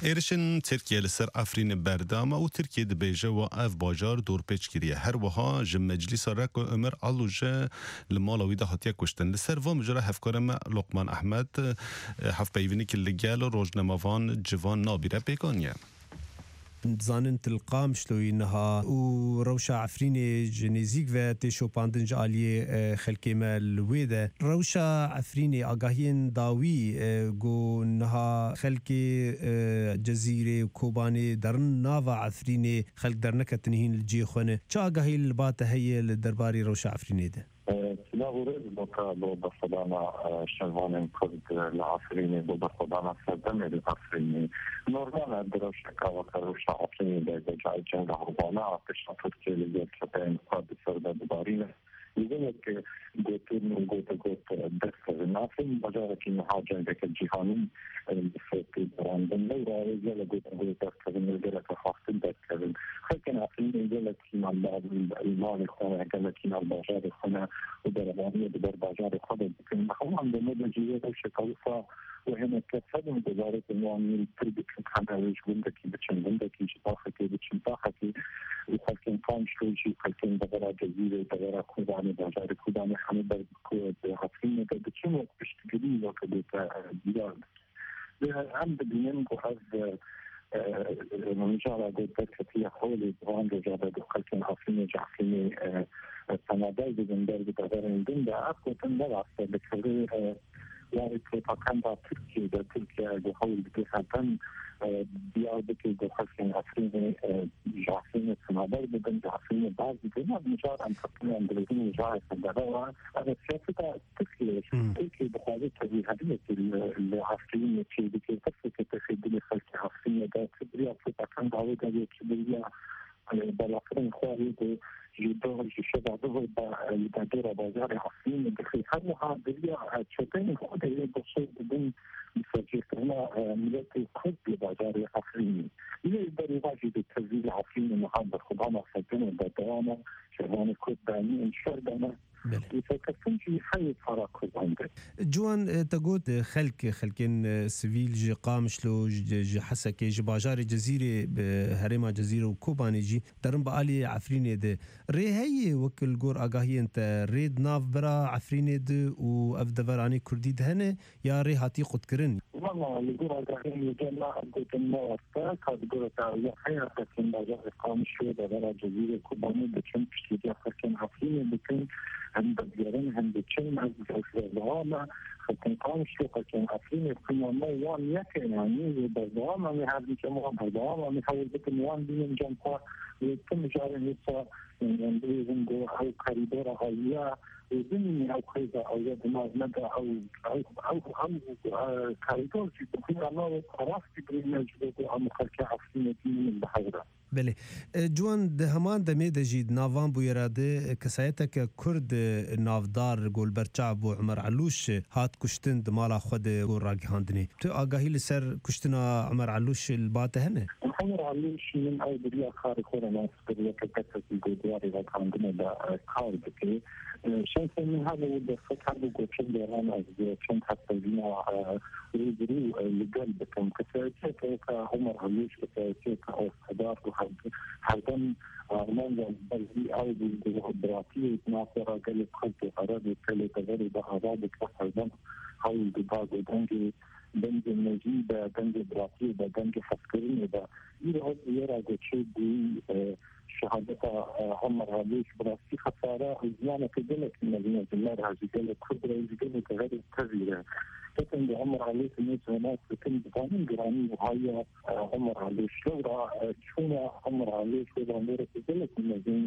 ایرشن ترکیه لسر افرین بردام و ترکیه دبیجه و اف باجار دور پیچ کریه هر وها جم مجلس رک و عمر علوجه لمالاوی ده هاتیه کشتن لسر و مجرى هفکارم لقمان احمد هف بیونی که لگل روزنموان جوان نابیره بیگانیه زانن تلقام شلوی نها و روشا عفرینی جنیزیک و تشو پاندنج آلی خلکی مال ویده روشا عفرینی آگاهین داوی گو نها خلکی جزیره کوبانی درن ناوا عفرینی خلق در نکتنهین الجی خونه چه آگاهی البات هی لدرباری روشا عفرینی ده؟ لا أريد بقاء بصدامة شغالين كرد العفريني بصدامة سدمي العفريني نورمال أدرس شكاوة روشة عفريني بجاء جنة هربانا قشة تركي اللي يتبين قاد سردة دبارينة لذلك قلتين قلت دكتور النافين بجارك المحاجة لك الجهاني في براندن لورا رجال قلت دكتور نزلك خاصة دكتور خلقنا عفريني نزلك مع المال الخونة قالك مع البجار الخونة ودربانية بدرباجار خودت لكن هم عندما بجيئة شكاوة وهنا كتبوا بوزارة المعاملين تربية الخناويش بندكي بتشن بندكي شطاخكي بتشن طاخكي وخلقين قام شويشي خلقين دغرا جزيرة دغرا كوداني بازار كوداني حمد كود عفرين بتشن وقت بشتقلي وقت بيان عند بيان بحث مجالة قدرت كتير حولي بغان رجالة خلقين عفرين جعفرين سناداي بزندر بدغرين دندا أكو تندر عفر بكري يعني كان تركيا تركيا بحول بكثرة بيار بكي بخلصين عفرين جعفرين سناداي بدن جعفرين بعض بنا مجال أن تقني أندرزين جاي سندروا أنا سياسة تركيا بحاجة هذه العفرين في بكي تفكر تخدمي خلق عفرين ده تبريا كان دعوة ده كبريا بالعفرين خواري يدور الشباب دور بدور بازار عفرين بخي هذا هذا شتين هذا يبصر بدون مسجلنا ملتي خد بازار عفرين إذا يقدر يواجه التسجيل عفرين محمد خدامة سجنة بدوامة شغلانة كود باني شردنا يفكرتني حي تراكز عندك جوان تقول خلكين سيفيل جي قامشلو جي حسكي جي باجار جزيرة بهرما جزيرة وكوباني جي درن بقالي عفريني ده ري هي وكل جور أجاهي أنت ريد ناف برا عفريني ده وأفدفراني كردي دهنه يا ري هاتي قد كرن والله الجور أجاهي يجمع قد النور كاد جور تعالى حياة خلكين باجار قامشلو برا جزيرة كوباني بتشم بشتي خلكين عفريني بكن عند الجيران عند الشم عند الزوامة خلقين قام شلوقة كان عفرين يقيموا موان يكن يعني بالزوامة مهاد جمعوا بالزوامة مهاد بكن موان بين جمعوا ويتم جارين يسا يعني عنده أو كاريدورة غالية وزني أو خيزة أو يد ما مدى أو كاريدور في بخير الله راستي بريمج أو مخلقة عفرين من البحيرة بله جوان ده همان دمي دجيد نافان بو يراده كسايتك كرد نافدار قول برچعب و عمر علوش هات كشتن دمالا خود قول راقي هاندني تو آقاهي لسر كشتنا عمر علوش الباته هنه عمر علوش من أي بريا خارق ولا ناس بريا كتبت القدواري راقي هاندني دا كار بكي شايفة من هذا وده فتح بقول شن ديران أزدي شن حتى بينا ويدرو لقلبكم كسايتك عمر علوش كسايتك أو صدار حردن أرمان البلدي أو بالديمقراطية ناصرة قالت خلط أراضي كالي تغرب أراضي كحردن حول دباغ ودنجي دنجي النجيبة دنجي براتيبة دنجي حسكريني دا يرى قد شيء دي شهادة عمر عليش براسي خسارة زيانة كدلك المدينة جمال هاجي قالت خبرة يجي تغرب كذيرة لكن بعمر عليه الناس هناك بكل بقانون جراني وهي عمر عليه شورى شونا عمر عليه شورى ميرة تزلت المدينة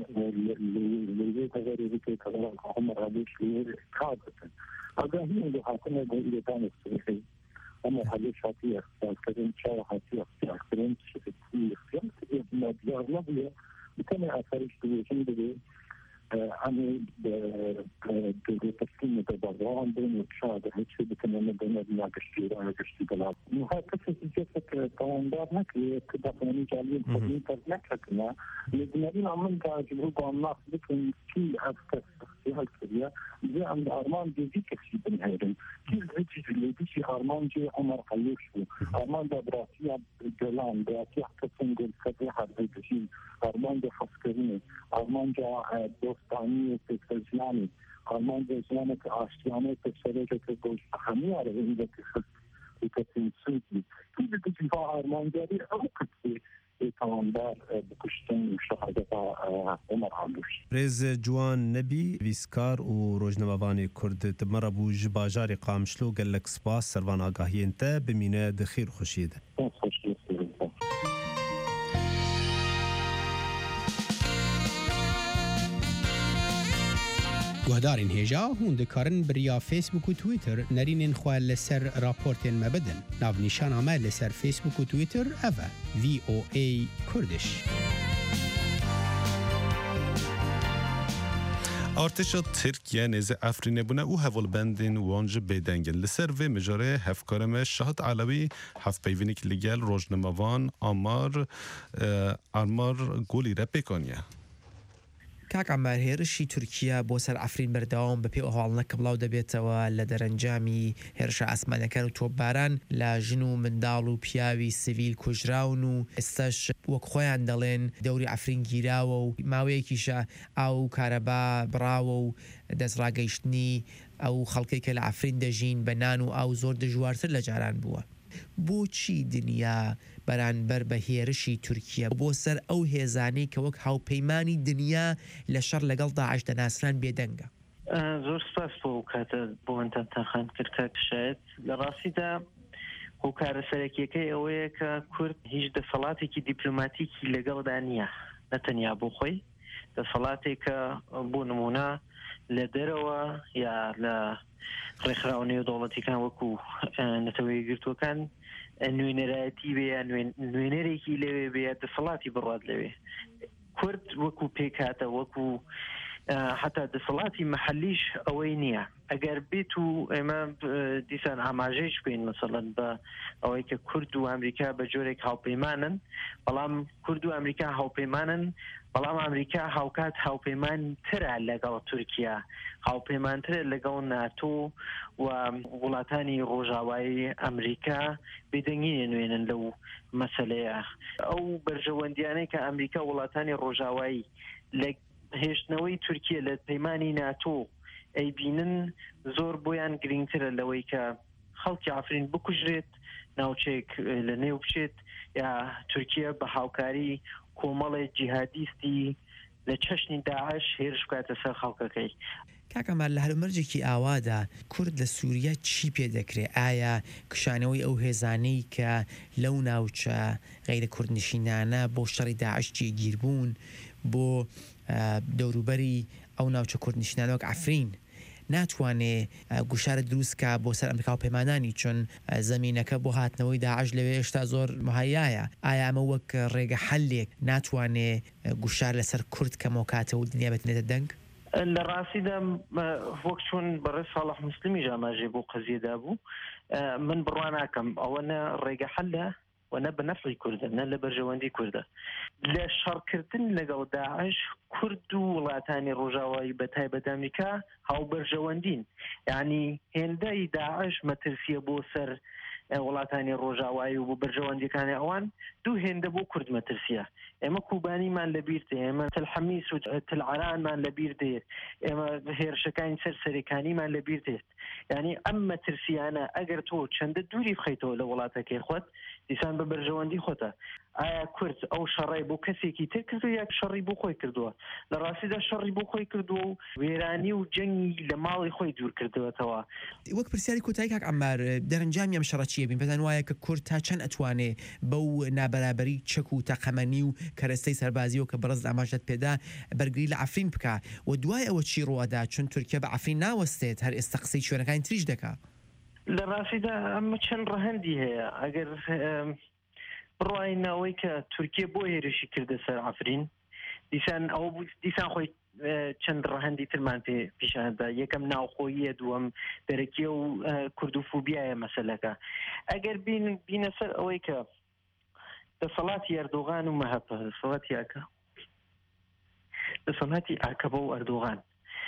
اللي يتغير بكي كذلك عمر عليه شورى كاذبة هذا هي اللي حاكمة إلى دان الصريحي عمر عليه شاطئ اختيار كريم شاوى حاطئ اختيار كريم شفت اختيار كريم مديار لبيا بكما أثاريش بيجين بي عن بتسليم البازار دوام بين الشهادة هيك بتمنى بين الناقشين وناقشين بلاد وهذا كيف جسد قوانين هناك كده يعني جالين حدين تذكر كنا لازمين عمل جلوب الناس لكن كل أفكار شخصية الكبيرة زي عند أرمان جديد كشيء بالهيرن كل هيك اللي بيجي أرمان جي عمر قلوشو أرمان ده براسية جلان براسية حسن قل فتحة بيجي أرمان ده حسكريني أرمان جا دوستاني وتكزياني أرمان ده زمانك عاشياني تسرجة كقول حمية على إذا كخس وكتين سوتي كل بيجي أرمان جاري أو كتير تمامدار بکشتن شهادت عمر علوش. رز جوان نبی ویسکار و روزنامه‌وانی کرد تمر بوج باجاری قامشلو گلک سپاس سروان آگاهی انت بمینه دخیر خوشید. گهدارین هجا هون دکارن بریا فیسبوک و تویتر نرینین خواه لسر راپورتین مبدن ناو نشان آمد لسر فیسبوک و تویتر اوه VOA کردش. ارتشا ترکیه نز افرینه بونه او هول بندین وانج بدنگن لسر و مجاره هفکارم شهد علوی هف پیوینیک لگل روزنامه‌وان آمار گولی را بکنیه. کاک عمار هێرشی تورکیا بۆ سەر ئەفرین بەردەوام بەپێی ئەهواڵنەکە بڵاو دەبێتەوە لە دەرەنجامی هێرشە ئاسمانەکان و تۆپباران لە ژن و منداڵ و پیاوی سیڤیل کوژراون و ئێستاش وەک خۆیان دەڵێن دەوری ئەفرین گیراوە و ماوەیەکیشە ئاو کارەبا بڕاوە و دەستڕاگەیشتنی ئەو خەڵکەی کە لە ئەفرین دەژین بە نان و ئاو زۆر دژوارتر لە جاران بووە. بۆچی دنیا بەرانبەر بە هێرشی تورکیا بۆ سەر ئەو هێزانەی کە وەک هاوپەیمانی دنیا لە شەڕ لەگەڵ داعش دەناسران بێدەنگە؟ زۆر سپاس بۆ کاتە بۆ ئەنتەخان کرد کە شاید لە ڕاستیدا هۆکارە سەرەکیەکەی ئەوەیە کە کورد هیچ دەسەڵاتێکی دیپلۆماتیکی لەگەڵدا نییە نەتەنیا بۆ خۆی دەسەڵاتێکە بۆ نمونە لە دەرەوە یا لە ڕێکخراوە نێودەوڵەتیەکان وەکو نەتەوەی گرتوەکان نوێنەرایەتی بێ نوێنەرێکی لەوێ بێ دەسەڵاتی بڕات لەوێ کورد وەکو پێکاتە وەکو حتا دەسەڵاتی مەحەلیش ئەوەی نییە ئەگەر بێت و ئێمە دیسان ئاماژەیش بین مەسەڵەن بە ئەوەی کە کورد و ئەمریکا بە جۆرێک هاوپەیمانن بەڵام کورد و ئەمریکا هاوپەیمانن بەڵام ئەمریکا هاوکات هاوپەیمان ترە لەگەڵ تورکیا هاوپەیمانترە لەگەڵ ناتۆ و وڵاتانی ڕۆژاوایی ئەمریکا بێدەنگی نوێنن لەو مەسەلەیە ئەو بەرژەوەندیانەی کە ئەمریکا وڵاتانی ڕۆژاوایی لە هێشتنەوەی تورکیا لە پەیمانی ناتۆ ئەیبینن زۆر بۆیان گرنگترە لەوەی کە خەڵکی ئەفرین بکوژرێت ناوچەیەک لە نێو بچێت یا تورکیا بە هاوکاری کۆمەڵی جیهادیستی لە چەشنی داعش هێرش بکاتە سەر خەڵکەکەی. کاکەمار لە هەلومەرجێکی ئاوادا کورد لە سووریا چی پێ دەکرێت؟ ئایا کشانەوەی ئەو هێزانەی کە لەو ناوچە غەیرە کوردنشینانە بۆ شەڕی داعش جێگیر بوون بۆ دەوروبەری ئەو ناوچە کوردنشینانەوەک ئەفرین ناتوانێ گوشارە دروستکە بۆ سەر ئەمریکا و پەیمانانی چون زەمینەکە بۆ هاتنەوەی داعش لەوێ هێشتا زۆر مهایایە ئایا ئەمە وەک ڕێگە حەلێک ناتوانێ گوشار لەسەر کورد کەمەوە کاتە و دنیا بێتنێتە دەنگ؟ لە ڕاستیدا وەک چۆن بەڕێز ساڵح موسڵمی ئاماژەی بۆ قەزیەدا بوو من بڕوا ناکەم ئەوە نە ڕێگە حەلە وەنە بە نەفعی کوردە نە لە بەرژەوەندی کوردە لە شەڕکردن لەگەڵ داعش کورد و وڵاتانی ڕۆژاوایی بە تایبەت ئەمریکا هاوبەرژەوەندین یعنی هێندەی داعش مەترسیە بۆ سەر وڵاتانی ڕۆژاوایی و بۆ بەرژەوەندیەکانی ئەوان دوو هێندە بۆ کورد مەترسیە ئێمە کوبانیمان لەبیر دێ ئێمە تەلحەمیس و تەلعەرانمان لەبیر دێت ئێمە هێرشەکانی سەرسەرەکانیمان لەبیر دێت یعنی ئەم مەترسیانە ئەگەر تۆ چەندە دووری بخەیتەوە لە وڵاتەکەی خۆت دیسان بە بەرژەوەندی خۆتە ئایا کورد ئەو شەڕی بۆ کەسێکی تر کردو یا شەڕی بۆ خۆی کردووە لە ڕاستیدا شەڕی بۆ خۆی کردووە و وێرانی و جەنگی لە ماڵی خۆی دوور کردوێتەوە. وەک پرسیاری کۆتایی کاک عەمار دەرەنجامی ئەم شەڕە چییە بین بەتەن وایە کە کورد تا چەند ئەتوانێ بەو نابەرابەری چەک و تەقەمەنی و کەرەستەی سەربازیەوە کە بەڕز ئاماژەت پێدا بەرگری لە ئەفرین بکە و دوای ئەوە چی ڕوەدا چون تورکیا بە ئەفرین ناوەستێت هەر ئێستا قسەی شوێنەکانی تریش دەکا. لە ڕاستیدا ئەمە چەند ڕەهەندی هەیە ئەگەر بڕواینەوەی کە تورکیا بۆ هێرشی کردە سەر ئەفرین دیسان ئەوە دیسان خۆی چەند ڕەهەندی ترمان پیشاندا یەکەم ناوخۆییە دووەم دەرەکیە و کوردوفوبیایە مەسەلەکە ئەگەر بینە سەر ئەوەی کە دەسەڵاتی ئەردۆغان و مەهەبە دەسەڵاتی ئاکەبە و ئەردۆغان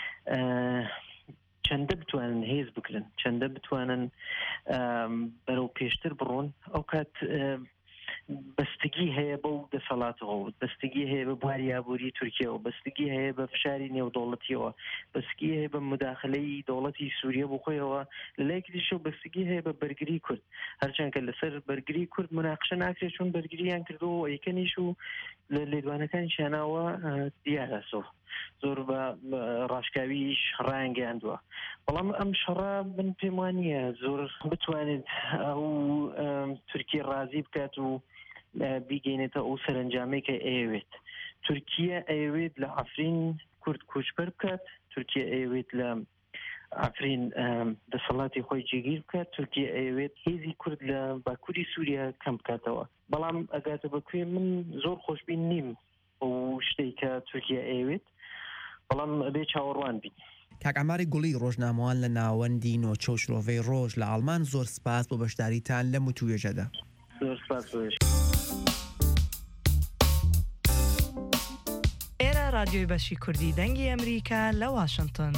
چەندە بتوانن هێز بکرن چەندە بتوانن بەرەو پێشتر بڕۆن ئەو کات بەستگی هەیە بەو دەسەڵاتەوە بەستگی هەیە بە بواریابووری تورکیەوە بەستگی هەیە بە فشاری نێودەوڵەتیەوە بەستگی هەیە بە مداخلەی دەوڵەتی سووریە بۆ خۆیەوە لەلایەکی دیشە بەستگی هەیە بە بەرگری کورد هەرچەند کە لەسەر بەرگری کورد مناقشە ناکرێت چون بەرگریان کردەوە یەکەنیش و لە لێدوانەکانی شاناوە دیارەسەوە زۆر بە ڕاشکاویش ڕایانگەیاندووە بەڵام ئەم شەڕە من پێم وانییە زۆر بتوانێت ئەو تورکی ڕازی بکات و بیگەینێتە ئەو سەرنجامەی کە ئەیەوێت تورکیە ئەیەوێت لە ئەفرین کورد کوچبەر بکات تورکیە ئەیەوێت لە ئەفرین دەسەڵاتی خۆی جێگیر بکات تورکیە ئەیەوێت هێزی کورد لە باکووری سووریا کەم بکاتەوە بەڵام ئەگاتە بەکوێ من زۆر خۆشبین نیم ئەو شتێک کە تورکیە ئەیەوێت بەڵام بێ چاوەڕوان بین کاک ئەماری گوڵی ڕۆژنامەوان لە ناوەندی نۆچە و شرۆڤەی ڕۆژ لە ئەڵمان زۆر سپاس بۆ بەشداریتان لە متوێژەدا زۆر سپاس ئێرە رادیۆی بەشی کوردی دەنگی ئەمریکا لە واشنگتن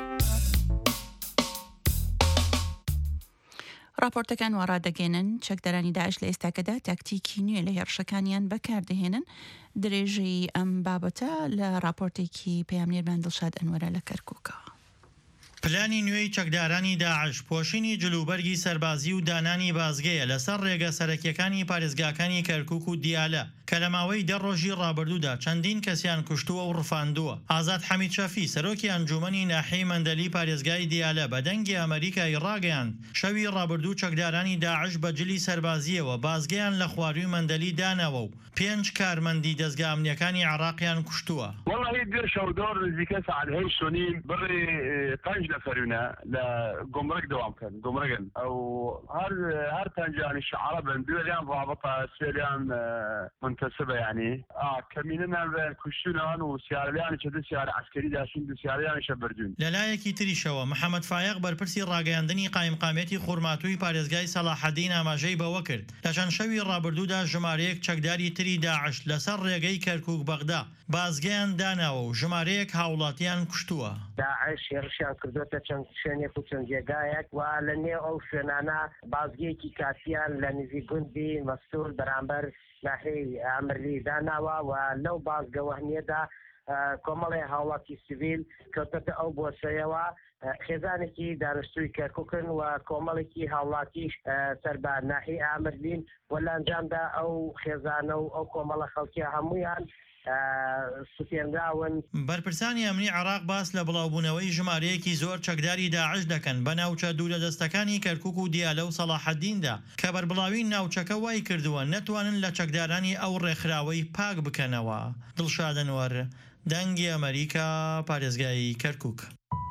راپۆرتەکان وا ڕادەگەێنن چەکدەرانی داعش لە ئێستاکەدا تاکتیکی نوێ لە هێرشەکانیان بەکاردەهێنن درێژەی ئەم بابەتە لە راپۆرتێکی پەیامنێرمان دڵشاد ئەنوەرە لە کەرکووکە. پلانی نوێی چەکدارانی داعش پۆشینی جلوبەرگی سەربازی و دانانی بازگەیە لەسەر ڕێگە سەرەکیەکانی پارێزگاکانی کەرکووک و دیالە کە لە ماوەی 10 ڕۆژی ڕابردوودا چەندین کەسیان کوشتووە و ڕفاندووە. ئازاد حەمید شەفی سەرۆکی ئەنجومەنی ناحیەی مەندەلی پارێزگای دیالە بە دەنگی ئەمریکای ڕاگەیاند شەوی ڕابردوو چەکدارانی داعش بە جلی سەربازیەوە بازگەیان لە خواروی مەندەلی داناوە و 5 کارمەندی دەستگا ئەمنیەکانی عێراقیان کوشتووە. والله دير شودور نزيكا ساعد هاي شونين بري 5 نفرنا لجمرك دوام كان جمركن او هر تنجاني الشعراء بندوليان رابطة سيريان منتسبة يعني كميننا كشتنا وسياريان شد سيارة عسكري داشين سياريان شبردون لەلایەکی تریشەوە محەممەد فایق بەرپرسی ڕاگەیاندنی قایمقامێتی خوورماتووی پارێزگای سەلاحەدین ئاماژەی بەوە کرد لە چەند شەوی ڕابردوودا ژمارەیەک چەکداری تری داعش لەسەر ڕێگەی کەرکووک بەغدا بازگەیان داناوە و ژمارەیەک هاوڵاتیان کوشتووە. داعش هێرشیان کردوتە چەند شوێنێک و چەند جێگایەک و لە نێو ئەو شوێنانە بازگەیەکی کافیان لە نزیک گوندی مەستور بەرامبەر ناحیەی ئامرلی داناوە و لەو بازگەوەهنیەدا کۆمەڵی هاوڵاتی سیڤیل کەوتەتە ئەو بۆشەیەوە خێزانێکی دانیشتووی کەرکووکن و کۆمەڵێکی هاوڵاتیش سەربا ناحیەی ئامرلین و لە ئەنجامدا ئەو خێزانە و ئەو کۆمەڵە خەڵکیە هەمویان سوپێنراون. بەرپرسانی ئەمنی عێراق باس لە بڵاوبوونەوەی ژمارەیەکی زۆر چەکداری داعش دەکەن بە ناوچە دوورە دەستەکانی کەرکووک و دیالە و سەلاحەدیندا کە بەربڵاوی ناوچەکە وای کردووە نەتوانن لە چەکدارانی ئەو ڕێکخراوەی پاک بکەنەوە. دڵشاد ئەنوەر دەنگی ئەمریکا پارێزگای کەرکووک.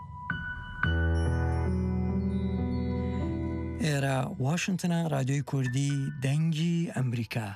ئێرە واشنگتنە رادیۆی کوردی دەنگی ئەمریکا.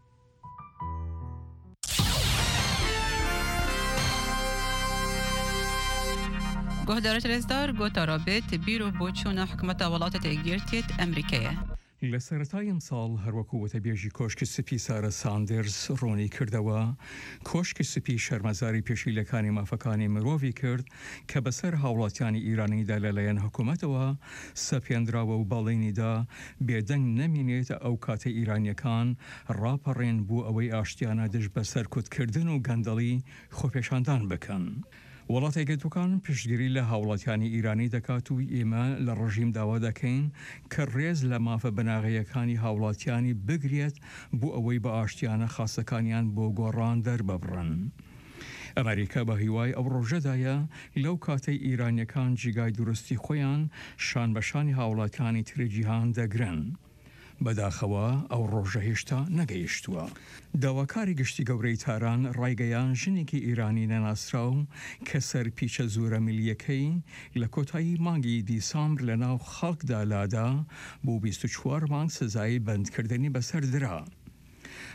گهدارت رزدار گوتا رابط بیرو بۆچوونە حکومەتە وڵاتە تێگیرتێت ئەمریکایە. لە سەرەتای ئەم ساڵ هەروەکو وتەبێژی کۆشکی سپی سارە ساندرز ڕوونی کردەوە کۆشکی سپی شەرمەزاری پێشیلەکانی مافەکانی مرۆڤی کرد کە بەسەر هاوڵاتیانی ئیرانیدا لەلایەن حکوومەتەوە سەپێنراوە و باڵێنیدا بێدەنگ نەمینێت ئەو کاتە ئیرانیەکان ڕاپەڕێن بوو ئەوەی ئاشتیانە دژ بە سەرکوتکردن و گەندەڵی خۆپێشاندان بکەن. وڵاتە یەکگرتووەکان پشتگیری لە هاوڵاتیانی ئیرانی دەکات و ئێمە لە ڕژیم داوا دەکەین کە ڕێز لە مافە بەناغەیەکانی هاوڵاتیانی بگرێت بۆ ئەوەی بە ئاشتیانە خاستەکانیان بۆ گۆڕان دەرببڕن. ئەمریکا بە هیوای ئەو ڕۆژەدایە لەو کاتەی ئیرانیەکان جیگای دروستی خۆیان شان بەشانی هاوڵاتیانی ترجیهان دەگرن. بەداخەوە ئەو ڕۆژە هێشتا نەگەیشتووە. داواکاری گشتی گەورەی تاران ڕایگەیان ژنێکی ئیرانی نەناسراو کە سەر پیچە زورە میلیەکەی لە کۆتایی مانگی دیسامبر لە ناو خەڵکدا لادا بۆ 24 مانگ سزای بەندکردنی بەسەر درا.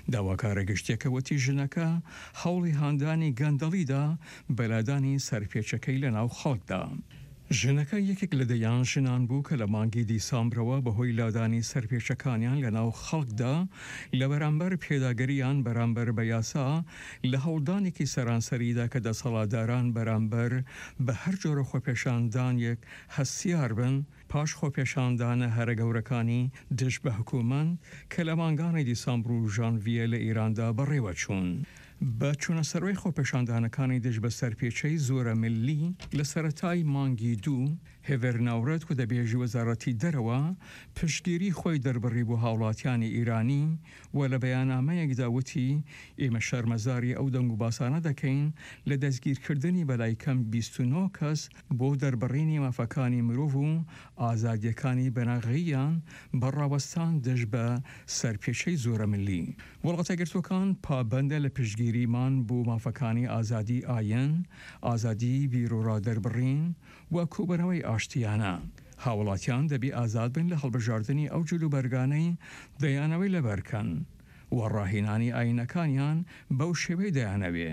داواکارە گشتێکەوەتی ژنەکە هەوڵی هاندانی گەندەڵیدا بەلادانی سەرپێچەکەی لە ناو خەڵکدا. ژنەکە یەکێک لە دەیان ژنان بوو کە لە مانگی دیسامبرەوە بەهۆی لادانی سەرپێچەکانیان لە ناو خەڵکدا لە بەرامبەر پێداگەریان بەرامبەر بە یاسا لە هەوڵدانێکی سەرانسەریدا کە دەسەڵاتداران بەرامبەر بە هەر جۆرە خۆپێشاندانێک هەستیار بن پاش خۆپێشاندانە هەرە گەورەکانی دژ بە حکوومەت کە لە مانگانی دیسامبر و ژانڤیە لە ئیراندا بەڕێوە چوون. بە چوونەسەرۆی خۆپێشاندانەکانی دژ بە سەرپێچەی زۆرە ملی لە سەرەتای مانگی دوو هێڤەر ناورەت و دەبێژی وەزارەتی دەرەوە پشتگیری خۆی دەربڕی بۆ هاوڵاتیانی ئیرانی و لە بەیانامەیەکدا وتی ئێمە شەرمەزاری ئەو دەنگ و باسانە دەکەین لە دەستگیرکردنی بەلای کەم 29 کەس بۆ دەربڕینی مافەکانی مرۆڤ و ئازادیەکانی بەناغەییان بەڕاوەستان دژ بە سەرپێچەی زۆرە ملی. وڵاتە گرتوەکان پابەندە لە پشتگیریمان بۆ مافەکانی ئازادی ئاین، ئازادی بیرۆڕا دەربڕین و کوبەرەوەی ئاشتیانە. هاوڵاتیان دەبی ئازاد بن لە هەڵبژاردننی ئەو جلوبەرگانەی دەیانەوەی لەبەرکەن و ڕاهێنانی ئاینەکانیان بەو شێوەی دەیانەوێ.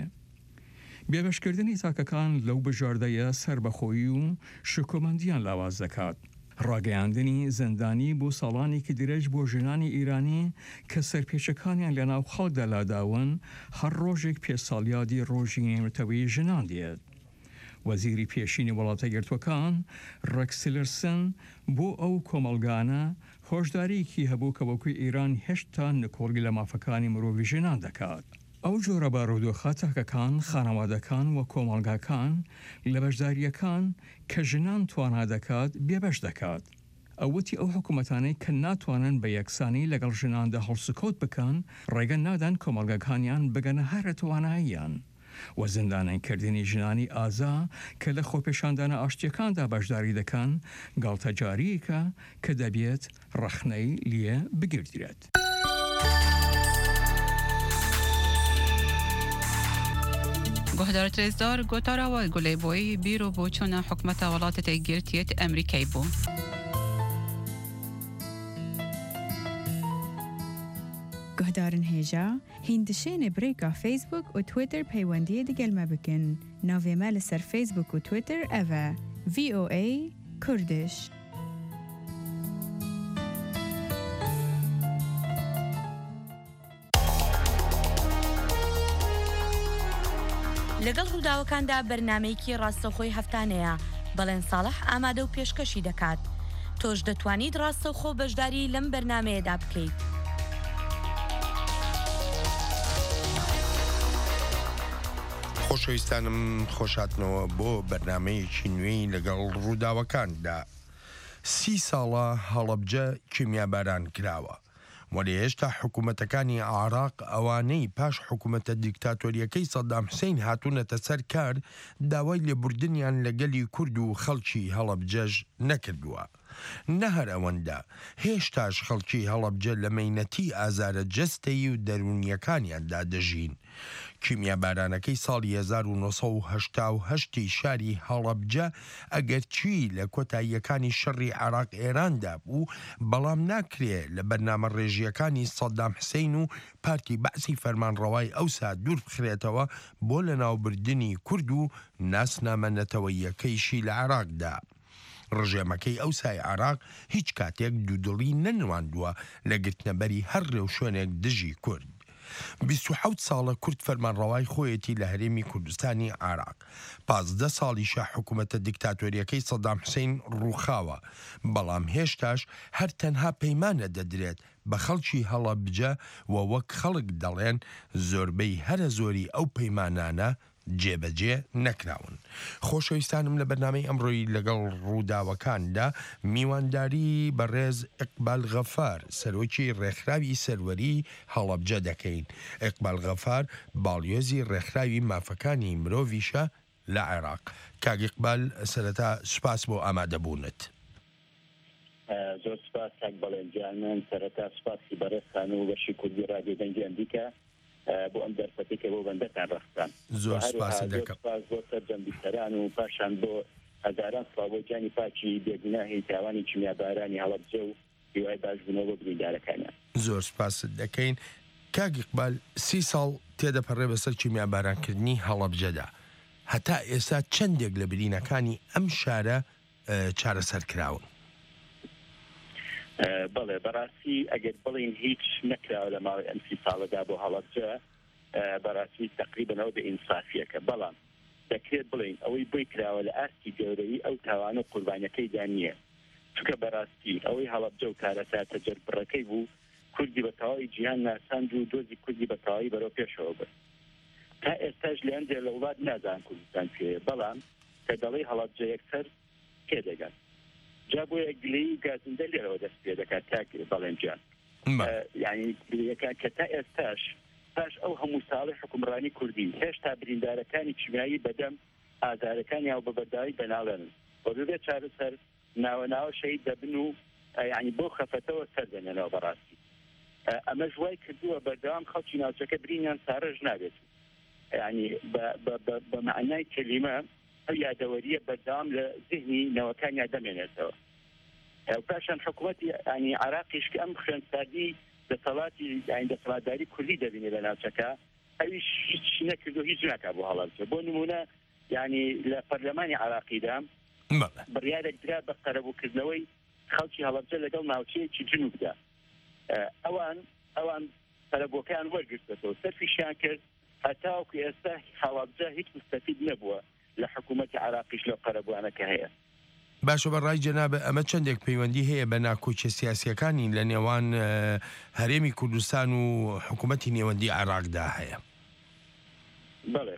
بێبەشکردنی تاکەکان لەو بژاردەیە سربەخۆیی و شکۆمەندیان لاواز دەکات. ڕاگەیاندنی زەندانی بۆ ساڵانێکی درێژ بۆ ژنانی ئیرانی کە سەرپێچەکانیان لە ناو خەڵکدا لاداون هەر ڕۆژێک پێساڵیادی ڕۆژی نێمتەوەی ژنان دێت. وەزیری پێشینی وڵاتە گرتوەکان ڕێکس تیلرسن بۆ ئەو کۆمەڵگانە هۆشداریکی هەبوو کە وەکوی ئیران هێشتا نکۆڵی لە مافەکانی مرۆڤی ژنان دەکات. ئەو جۆرە بارودۆخە تاکەکان خانەوادەکان و کۆمەڵگاکان لە بەشداریەکان کە ژنان توانا دەکات بێبەش دەکات. ئەوەتی ئەو حکوومەتانەی کە ناتوانن بە یەکسانی لەگەڵ ژناندا هەڵسوکەوت بکەن ڕێگە نادان کۆمەڵگەکانیان بگەنە هەرە تواناییان. و زیندانەکردنی ژنانی ئازا کە لە خۆپێشاندانە ئاشتیەکاندا بەشداری دەکەن گاڵتەجاریکە کە دەبێت ڕەخنەی لێ بگیردرێت. گۆهدارە رێزدار گۆتاراوە گولەیبۆی بیرۆ بۆ چوونە حکومەتە وڵاتە گرتیت ئەمریکای بوو. گهدارن هێژا هیندشێنێ برێکا فیسبوک و تویتر پەیوەندیە دەگەلمە بکن. ناوێمە لەسەر فیسبوک و تویتر ئەڤە VOA کوردش. لەگەڵ ڕووداوەکاندا بەرنامەیەکی ڕاستەوخۆی هەفتانەیە بەڵێن ساڵح ئامادە و پێشکەشی دەکات. تۆش دەتوانیت ڕاستەوخۆ بەشداری لەم بەرنامەیەدا بکەیت. خۆشەویستانم خۆشاتنەوە بۆ بەرنامەیەکی نوێی لەگەڵ ڕووداوەکاندا. 30 ساڵە هەڵەبجە کیمیاباران کراوە. وەلی هێشتا حکوومەتەکانی عێراق ئەوانەی پاش حکوومەتە دیکتاتۆریەکەی سەدام حوسێین هاتوونەتە سەر کار داوای لێبوردنیان لەگەلی کورد و خەڵکی هەڵەبجەش نەکردووە. نەهەر ئەوەندا هێشتاش خەڵکی هەڵەبجە لە مەینەتی ئازارە جەستەی و دەرونیەکانیاندا دەژین. کیمیابارانەکەی ساڵی 1970 شاری هەڵەبجە ئەگەرچی لە کۆتاییەکانی شەڕی عێراق ئێراندا بوو بەڵام ناکرێ لە بەرنامە ڕێژیەکانی سەدام حوسێین و پارتی بەعسی فەرمانڕەوای ئەوسا دوور بخرێتەوە بۆ لە ناوبردنی کورد و ناسنامەنەتەوەیەکەیشی لە عێراقدا. ڕژێمەکەی ئەوسای عێراق هیچ کاتێک دوودڵی نەنواندووە لە گرتنەبەری هەر ڕێو شوێنێک دژی کورد. 27 ساڵە کورد فەرمانڕەوای خۆیەتی لە هەرێمی کوردستانی عێراق. 15 ساڵیشە حکوومەتە دیکتاتۆریەکەی سەدام حوسێین ڕووخاوە، بەڵام هێشتاش هەر تەنها پەیمانە دەدرێت بە خەڵکی هەڵەبجە و وەک خەڵک دەڵێن زۆربەی هەرە زۆری ئەو پەیمانانە جێبەجێ نەکراون. خۆشەویستانم لە بەرنامەی ئەمڕۆی لەگەڵ ڕووداوەکاندا میوانداری بەڕێز ئیقبال غەفار سەرۆکی ڕێکخراوی سەروەری هەڵەبجە دەکەین. ئیقبال غەفار باڵیۆزی ڕێکخراوی مافەکانی مرۆڤیشە لە عێراق. کاک ئیقبال سەرەتا سوپاس بۆ ئامادەبوونت. زۆر سپاس کاک بەڵێنجان. من سەرەتا سوپاسی بەڕێزتان و بەشی کوردی ڕادیۆ دەنگی ئەمریکا بۆ ئەم دەرفەتێکە بۆ بەندەتان ڕەختان. زۆر سپاس دەکەم. بۆ سەرجەمبیسەران و پاشان بۆ هەزاران سڵاوەجانی پاکی بێگوناهی تاوانی کیمیابارانی هەڵەبجە و هیوای باشبوونەوە بۆ بریندارەکانیان. زۆر سپاس دەکەین. کاک ئیقبال 30 ساڵ تێدەپەڕێ بەسەر کیمیابارانکردنی هەڵەبجەدا هەتا ئێستا چەندێک لە برینەکانی ئەم شارە چارەسەرکراون. بەڵێ بەڕاستی ئەگەر بڵین هیچ نەکراوە لە ماوەی ئەم 30 ساڵەدا بۆ هەڵەبجە بەڕاستی تقریبەنەوە بە ئینسافیەکە، بەڵام دەکرێت بڵین ئەوەی بۆی کراوە لە ئاستی گەورەی ئەو تاوانە قوربانیەکەیدا نییە، چونکە بەڕاستی ئەوەی هەڵەبجە و کارەساتە جەربڕەکەی بوو کوردی بە تەواوی جیهان ناساند و دۆزی کوردی بە تەواوی بەرەو پێشەوە بێت. تا ئێستاش لە هەندێک لە وڵات نازان کوردستان پێەیە، بەڵام کە دەڵی هەڵەبجە یەکسەر پێ دەگەن جا بۆ گلەی و گازندە لێرەوە دەست پێ دەکات تا بەڵێنجیان، یعنی گلەیەکان کە تا ئێستاش پاش ئەو هەموو ساڵی حکومڕانی کوردی هێشتا بریندارەکانی کیمیایی بەدەم ئازارەکانی یاو بەبەرداوی بەناڵێنن بۆ ببێت چارەسەر ناوە شەید دەبن و یعنی بۆ خەفەتەوە سەردەنێنەوە. بەڕاستی ئەمە ژوای کردووە بەردەوام خەڵکی ناوچەکە برینیان سارەژ نابێت، یعنی بە معنای کەلیمە ئەو یادەوەریە بەردەوام لە ذهنی نەوەکانیان دەمێنێتەوە. پاشان حکوومەتی ینی عراقیش کە ئەم خوێندسازی دەسەڵاتی دەسەڵاتداری کوردی دەبینێ لە ناوچەکە، ئەویش هیچ نەکردو هیچ ناکا بۆ هەڵەبجە. بۆ نمونە ینی لە پەرلەمانی عراقیدا بڕیارێک درا بە قەرەبووکردنەوەی خەڵکی هەڵەبجە لەگەڵ ناوچەیەکی جنوبدا. ئەوان قەرەبووەکان وەرگرتەوە سەرفیشیان کرد هەتاوەکو ئێستا هەڵەبجە هیچ مستەفید نەبووە لە حکوومەتی عراقیش لەو قەرەبووانەکە هەیە. باشە بەڕای جەنابە ئەمە چەندێک پەیوەندی هەیە بە ناکۆچە سیاسیەکانی لە نێوان هەرێمی کوردستان و حکوومەتی نێوەندی عراقدا هەیە؟ بەڵێ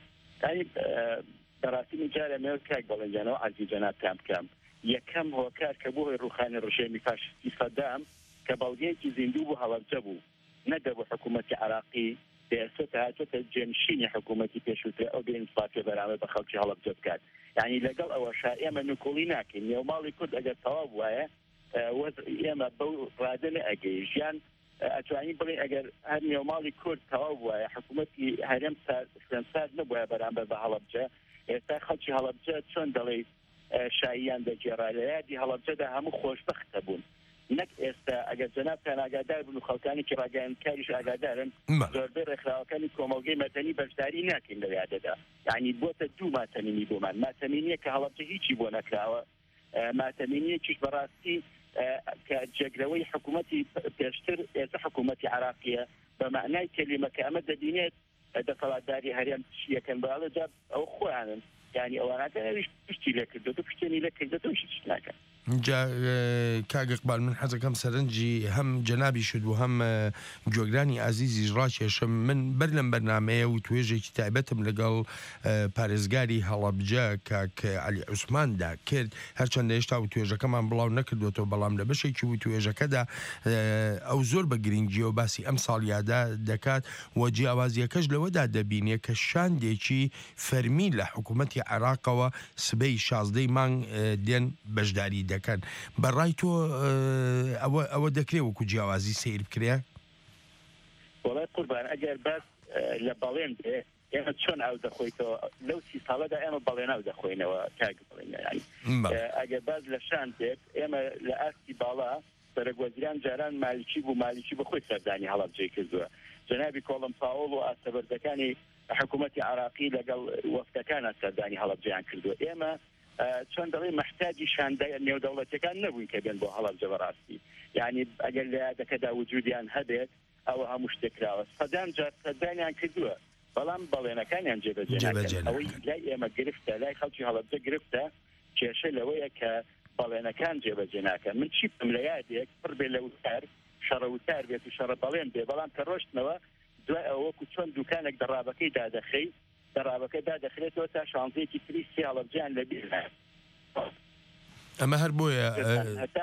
بەڕاستی من جارە مێوە کاک بەڵێنجانەوە عەزیز جەناب تام بکەم. یەکەم هۆکار کە بۆ هۆی ڕوخانی ڕژێمی فاشستی سەدام کە بەڵگەیەکی زیندوو بوو هەڵەبجە بوو نەدەبوو حکوومەتی عراقی بێستا هاتوۆتە جێنشینی حکوومەتی پێشووترە ئەو بێنسپاتێ بەرامبەر بە خەڵکی هەڵەبجە بکات. یعنی لەگەڵ ئەوەشا ئێمە نکۆڵی ناکەین نێوماڵی کورد ئەگەر تەواو وایە ئێمە بەو ڕادە ئەگەی ژیان ئەتوانی بڵێ ئەگەر هەر نێوماڵی کورد تەواو وایە حکوومەتی هەرێم خوێندساز نەبووە بەرامبەر بە هەڵەبجە، ئێستا خەڵکی هەڵەبجە چۆن دەڵێ شاییان دەگێڕا لە یادی هەڵەبجەدا هەموو خۆشبەختە بوون. نەک ئێستا ئەگەر جەنابتان ئاگادار بن و خەڵکانی کە ڕاگەیاندکاریش ئاگادارن زۆربەی ڕێکخراوەکانی کۆمەڵگەی مەدەنی بەشداری ناکەین لە یادەدا. یعنی بۆتە دوو ماتەمینی بۆمان، ماتەمینیە کە هەڵەبجە هیچی بۆ نەکراوە، ماتەمینیەکیش بەڕاستی کە جێگرەوەی حکوومەتی پێشتر ئێستا حکوومەتی عراقیە بە معنای کەلیمە کە ئەمە دەبینێت دەسەڵاتداری هەرێم یەکەم بەڵە جا ئەو خۆیانن، یعنی ئەوانەکەویش پشتی لێ کردو پشتێنی لێ کردەوە هیچ ناکەن. جا کاک ئیقبال من حەزەکەم سەرنجی هەم جەنابی شت و هەم گوێگرانی عەزیزیش ڕاکێشم. من بەر لەم بەرنامەیە و توێژێکی تایبەتم لەگەڵ پارێزگاری هەڵەبجە کاک عەلی عوسماندا کرد، هەرچەندە هێشتا و توێژەکەمان بڵاو نەکردوێتەوە، بەڵام لە بەشێکی و توێژەکەدا ئەو زۆر بە گرنگیە و باسی ئەم ساڵیادا دەکات و جیاوازیەکەش لەوەدا دەبینێ کە شاندێکی فەرمی لە حکوومەتی عراقەوە سبەی 16 مانگ دێن بەشداری دەکەن. بەڕای تۆ ئەوە دەکرێت وەکو جیاوازی سیر بکرێ؟ وڵای قوربان ئەگەر باس لە بەڵێن بێ ئێمە چۆن ئەو دەخۆیتەوە لەو 30 ساڵەدا ئێمە بەڵێن ئەو دەخۆینەوە کاک بڵێن. ئەگەر باز لە شان بێت ئێمە لە ئاستی باڵا سەرۆکوەزیران جاران مالیکی بوو، مالیکی بەخۆی سەردانی هەڵەبجەی کردووە. جەنابی کۆڵم پاوڵ و ئاستەبەردەکانی حکوومەتی عراقی لەگەڵ وەفتەکانە سەردانی هەڵەبجەیان کردووە. ئێمە چۆن دەڵێ مەحتاجی شاندە نێودەوڵەتەکان نەبووین کە بێن بۆ هەڵەبجە بەڕاستی. یعنی ئەگەر لە یادەکەدا وجودیان هەبێت ئەوە هەموو شتێک کراوە. سەدام جار سەردانیان کردووە بەڵام بەڵێنەکانیان جێبەجێ ناکەن. ئەوەی لای ئێمە گرفتە لای خەڵکی هەڵەبجە گرفتە کێشە لەوەیە کە بەڵێنەکان جێبەجێ ناکەن. من چی بکەم لە یادێک پڕ بێ لە وتار شەڕە وتار بێت و شەڕە بەڵێن بێ، بەڵام کە ڕۆشتنەوە دوای ئەوە وەکو چۆن دوکانێک دەڕابەکەی دادەخەی دەڕابەکە دادەخرێتەوە تا شانزەیەکی تری سی هەڵەبجەیان لەبیر نایە. ئەمە هەر بۆیە هەتا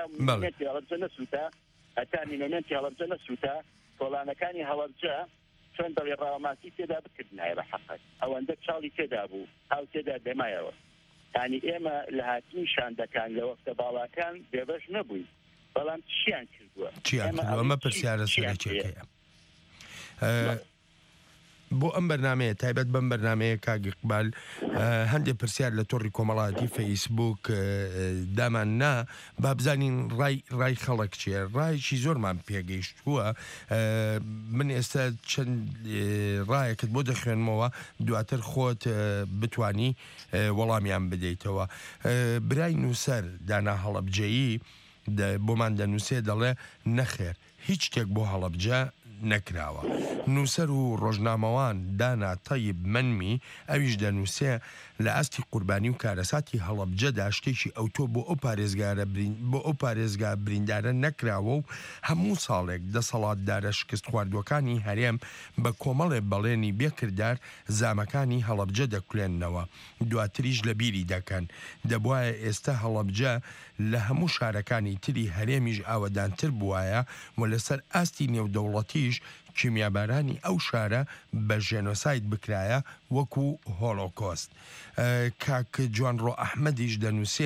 مینۆمێنتی هەڵەبجە نەسووتە تۆڵانەکانی هەڵەبجە چۆن دەڵێ ڕاوەماسی تێدا بکردنایە بە حەقەت ئەوەندە چاڵی تێدا بوو ئەو تێدا دەمایەوە. ینی ئێمە لە هاتنی شاندەکان لە وەختە باڵاکان بێبەش نەبووین، بەڵام چیان کردووە؟ ئەمە پرسیارە سەرەکیەکەیە. بۆ ئەم بەرنمەیە تایبەت بەم بەرنمەیە کاگیقبال هەندێک پرسیار لە تۆڕی کۆمەڵایەتی فەیسبوک دامان نا با بزانین ڕای خەڵک چیە ڕایکی زۆرمان پێگەیشتووە من ئێستا چەند ڕایەکت بۆ دەخوێنمەوە دواتر خۆت بتانی وەڵامیان بدەیتەوە برای نووسەر دانا هەڵەبجەیی بۆمان دەنووسێ دەڵێ نەخێر هیچ شتێک بۆ هەڵەبجە نەکراوە نووسەر و ڕۆژنامەوان دانا تەیب منمی ئەویش دەنووسێ لە ئاستی قوربانی و کارەساتی هەڵەبجەدا شتێکی ئەوتۆ بۆ ئەو پارێزگا بریندارە نەکراوە و هەموو ساڵێک دەسەڵاتدارە شکست خواردوەکانی هەرێم بە کۆمەڵێ بەڵێنی بێکردار زامەکانی هەڵەبجە دەکولێننەوە دواتریش لە بیری دەکەن دەبواە ئێستا هەڵەبجە لە هەموو شارەکانی تری هەرێمیش ئاوەدانتر بووایە و لەسەر ئاستی نێودەوڵەتیش کیمیابارانی ئەو شارە بە ژێنۆسایت بکرایە وەکو هۆڵۆکۆست کاک جوانڕۆ ئەحمەدیش دەنووسێ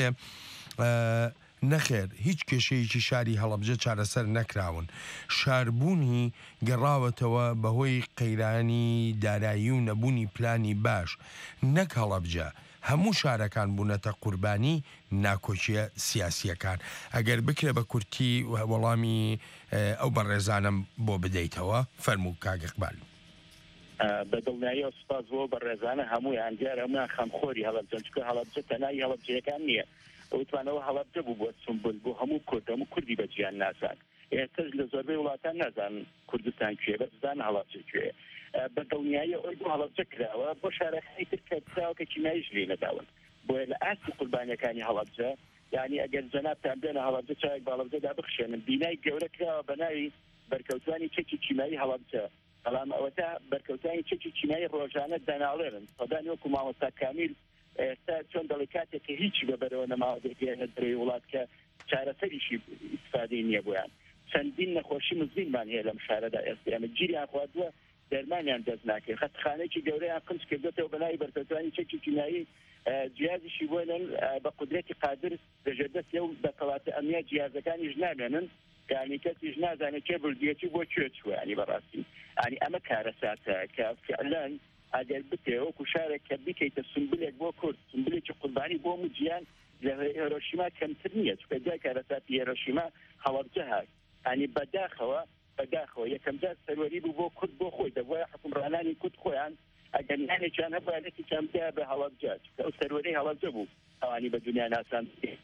نەخێر هیچ کێشەیەکی شاری هەڵەبجە چارەسەر نەکراون شاربوونی گەڕاوەتەوە بەهۆی قەیرانی دارایی و نەبوونی پلانی باش نەک هەڵەبجە هەموو شارەکان بوونەتە قوربانی ناکۆچیە سیاسیەکان ئەگەر بکرێ بە کورتی وەڵامی ئەو بەڕێزانم بۆ بدەیتەوە فەرموو کاگەقبال بە دڵنیایی و سپاس بۆ بەڕێزانە هەموویان دیارە هەمویان خەمخۆری هەڵەبجەن چکە هەڵەبجە تەنایی هەڵەبجەکان نییە ئەوتوانەوە هەڵەبجە بوو بۆ سمبل بۆ هەموو کورد هەموو کوردی بەجیان ناسان ئێستش لە زۆربەی وڵاتان نازان کوردستان کوێ بەزدان هەڵەبجە کوێ بە دڵنیایی ئەوی بۆ هەڵەبجە کراوە بۆ شارەکانی تر کە کراوە کە کیماییش لێ نەداون بۆیە لە ئاستی قوربانیەکانی هەڵەبجە یعنی ئەگەر جەنابتان بێنە هەڵەبجە چاوێک بە هەڵەبجەدا بخشێنن بینای گەورە کراوە بە ناوی بەرکەوتوانی چەکی کیمایی هەڵەبجە بەڵام ئەوەتا بەرکەوتانی چەکی کیمایی ڕۆژانە دەناڵێرن سەدانی وەکو مامۆستا کامیل ئێستا چۆن دەڵی کاتێککە هیچی بەبەرەوە نەماوە دەگەێنە درێ وڵات کە چارەسەریشی ئیسفادەی نییە بۆیان چەندین نەخۆشی مزمینمان هەیە لەم شارەدا ئێستا ئەمە گیریان خواردووە دەرمانیان دەست ناکرد خەتخانەیەکی گەورەیان قنج کردێتەوە بەلای بەرکەوتانی چەکی کیمایی جیازیشی بۆنن بە قودرەتی قادر دەژێدەستێ و دەکەڵاتە ئەمنیە جیازەکانیش نامێنن یعنی کەسیش نازانێت کێ بردیەتی بۆ کوێ چووە ینی بەڕاستی ینی ئەمە کارەساتە کە فعلەن ئەگەر بتێ وەکو شارێک کە بکەیتە سمبلێک بۆ کورد سمبلێکی قوربانی بۆ موجیان لە هیرۆشیما کەمتر نییە چکە جای کارەساتی هیرۆشیما هەڵەبجە هات ینی بەداخەوە یەکەم جار سەروەری بوو بۆ کورد بۆ خۆی دەبووە حکومڕانانی کورد خۆیان ئەگەر نانێکیان هەبووانێکی کەمتیا بە هەڵەبجە چکە ئەو سەروەری هەڵەبجە بوو ئەوانی بە دنیا ناسان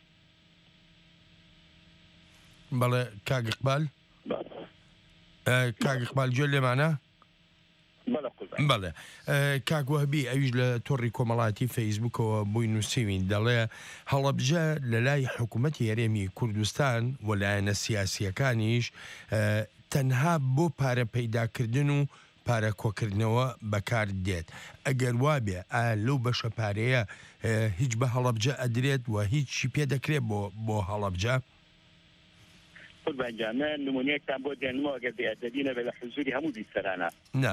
بەڵێ کاگقبال کاگقبال گوێ لێمانە بەڵێ کاگوهبی ئەویش لە تۆڕی کۆمەڵاتی فەیسبوکەوە بووی نووسیوین دەڵێ هەڵەبجە لە لای حکوومەتی هەرێمی کوردستان و لایەنە سیاسیەکانیش تەنها بۆ پارە پەیداکردن و پارە کۆکردنەوە بەکار دێت ئەگەر وابێ لەو بەشە پارەیە هیچ بە هەڵەبجە ئەدرێت و هیچی پێ دەکرێت بۆ هەڵەبجە قوربانجانە نمونەیەکتان بۆ دێنمەوە ئەگەر بێئەدەبی نەبێت لە حزوری هەموو بیسەرانە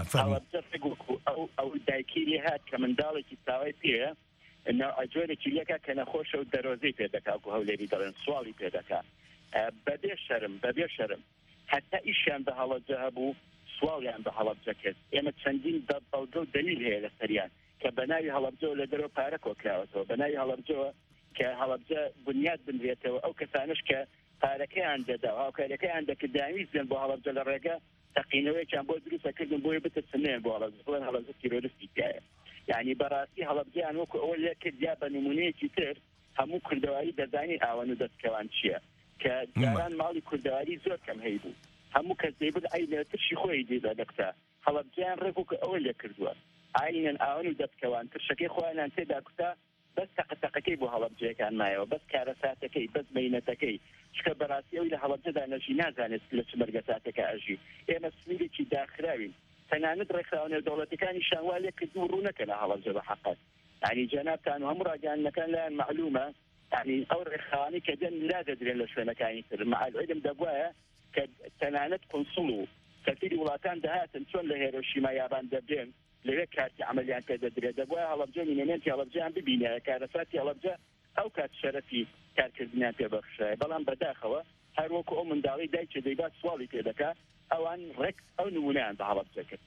ئەو دایکی هات کە منداڵێکی تاوای پێە ئەجۆرێکی لەکە کە نەخۆشە و دەرۆزەی پێ دەکات و هەولێری دەڵێن سواڵی پێ دەکات بەبێ شەرم حتا ئیشیان بە هەڵەبجە هەبوو سواڵیان بە هەڵەبجە کرد ئێمە چەندین بەڵگە و دەلیل هەیە لە سەریان کە بەناوی هەڵەبجەوە لە دەرەوە پارە کۆکراوەتەوە بەناوی هەڵەبجەوە کە هەڵەبجە بنیاد بنرێتەوە ئەو کەسانش کە پارەکەیان دەدا هاوکاریەکەیان دەکرد داویستیان بۆ هەڵەبجە لە ڕێگە تەقینەوەیان بۆ دروستەکردن بۆی بتەسنێن بۆ هەڵەبجە تیرۆریستی تایە یعنی بەڕاستی هەڵەبجەیان وەکو ئەوە لێ کرد یا بە نمونەیەکی تر هەموو کوردەواری دەزانی ئاوەن و دەستکەوان چییە کە جاران ماڵی کوردەواری زۆر کەم هەی بوو هەموو کەس دەیبن ئەی لێترشی خۆی دێدا دەکتا هەڵەبجەیان ڕێک ئەوە لێ کردووە ئاینەن ئاوەن و دەستکەوان ترشەکەی خۆیانیان تێدا کوتا بەس تەقەتەقەکەی بۆ هەڵەبجەکان مایەوە بەس کارەساتەکەی بەس بینەتەکەی چکە بەڕاستی ئەوی لە هەڵەبجەدا نەژی نازانێت لە چ مەرگەساتەکە ئەژی ئێمە سنوورێکی داخراوین تەنانەت ڕێکخراوە نێودەوڵەتەکانی شانوا لێ کردو و ڕوونەکە لە هەڵەبجە بە حەقەت ینی جەنابتان و هەموو ڕاگەیاندنەکان لایەن معلومە ینی ئەو ڕێکخراوانی کە دێن لا دەدرێن لە شوێنەکانی تر مع العلم دەبوایە کە تەنانەت قونسڵ و سەفیری وڵاتان دەهاتن چۆن لە هیرۆشیما یابان دەبێن لەوێ کارتی عملیان پێ دەدرێت دەبوایە هەڵەبجە مینێنێتی هەڵەبجەیان ببینێ کارەساتی هەڵەبجە ئەو کات شەرەفی کارکردنیان پێبەخشایە بەڵام بەداخەوە هەر وەکو ئەو منداڵی دایکە دەیبات سواڵی پێ دەکات ئەوان ڕێک ئەو نمونەیان بە هەڵەبجە کرد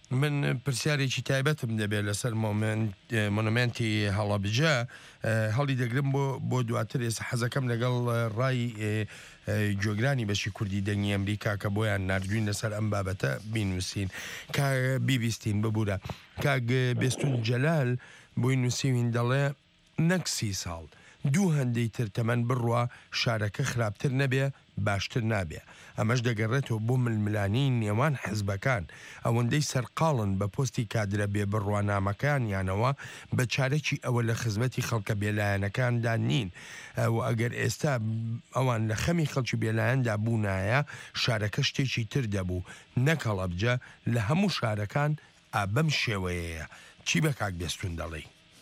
من پرسیارێکی تایبەتم دەبێت لەسەر مۆنومنتی هەڵەبجە هەڵی دەگرم بۆ دواتر ئێستا حەزەکەم لەگەڵ ڕای جۆگرانی بەشی کوردی دەنگی ئەمریکا کە بۆیان نردوین لەسەر ئەم بابەتە بینووسین بیبیستین ببوورە کاک بێستون جەلال بۆی نووسیوین دەڵێ نەک 30 ساڵ دوو هەندەی تر تەمەەن بڕوە شارەکە خراپتر نەبێ باشتر نابێ ئەمەش دەگەڕێتەوە بۆ ململانی نێوان حزبەکان ئەوەندەی سەرقاڵن بە پۆستی کادرە بێ بڕوانامەکان یانەوە بە چارەکی ئەوە لە خزمەتی خەڵکە بێلایەنەکاندا نین و ئەگەر ئێستا ئەوان لە خەمی خەڵکی بێلایەندا بوونایە شارەکە شتێکی تر دەبوو نەک هەڵەبجە لە هەموو شارەکان بەم شێوەیەیە چی بە کاک بێستون دەڵێ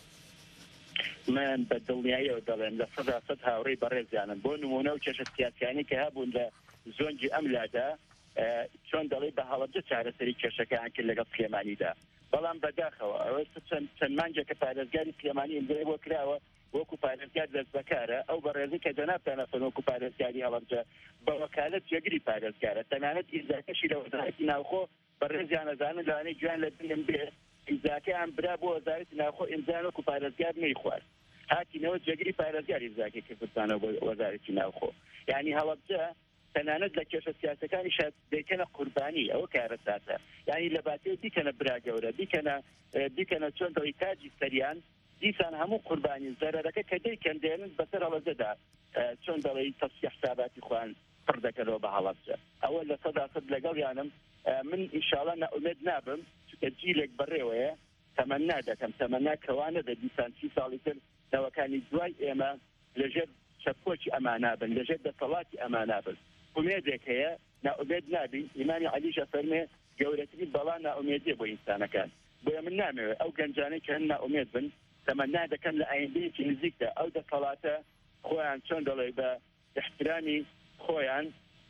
من بە دڵنیاییەوە دەڵێن لە 100% هاوڕێی بەڕێزیانم بۆ نمونە و کێشە سیاسیانی کە هەبوون لە زۆنجی ئەملادا چۆن دەڵێ بە هەڵەبجە چارەسەری کێشەکان کرد لەگەڵ سلێمانیدا بەڵام بەداخەوە ئەوە چەند مانجە کە پارێزگاری سلێمانی ئیمزای بۆ کراوە وەکو پارێزگار دەست بەکارە ئەو بەڕێزی کە جەنابتانەفەن وەکو پارێزگاری هەڵەبجە بە وەکالەت جێگری پارێزگارە تەنانەت ئیزاکەشی لە وەزارەتی ناوخۆ بەڕێزیان ئەزانن لەوانەیە گویان لە دڵم بێ ئیزاکەیان برا بۆ وەزارەتی ناوخۆ ئیمزان وەکو پارێزگار نەیخوارد هاتینەوە جێگری پارێزگاری زاکی کردستانەوە بۆ وەزارەتی ناوخۆ یعنی هەڵەبجە تەنانەت لە کێشە سیاسەکانی شاد دەکەنە قوربانی ئەوە کارە ساتە یعنی لە باتێ بیکەنە برا گەورە بیکەنە چۆن دڵی تاجی سەریان دیسان هەموو قوربانی زەرەرەکە کە دەیکەن دێنن بەسەر هەڵەبجەدا چۆن دەڵی تەفسیح حساباتی خوان پڕ دەکەنەوە بە هەڵەبجە ئەوە لە 100% لەگەڵیانم من ئینشاڵڵا ناومێد نابم چونکە جیلێک بەڕێوەیە تەمەنا دەکەم تەمەنا کەوانە بە دیسان 30 ساڵی تر نەوەکانی دوای ئێمە لەژێر چەپۆکی ئەمانابن لەژێر دەسەڵاتی ئەمانابن ئومێدێک هەیە ناومێد نابین ئیمانی عەلیش فەرمێ گەورەترین بەڵا ناومێدیە بۆ ئینسانەکان بۆیە من نامەوێت ئەو گەنجانەی کە هەن ناومێد بن تەمەنا دەکەن لە ئایندەیەکی نزیکدا ئەو دەسەڵاتە خۆیان چۆن دەڵێ بە احترامی خۆیان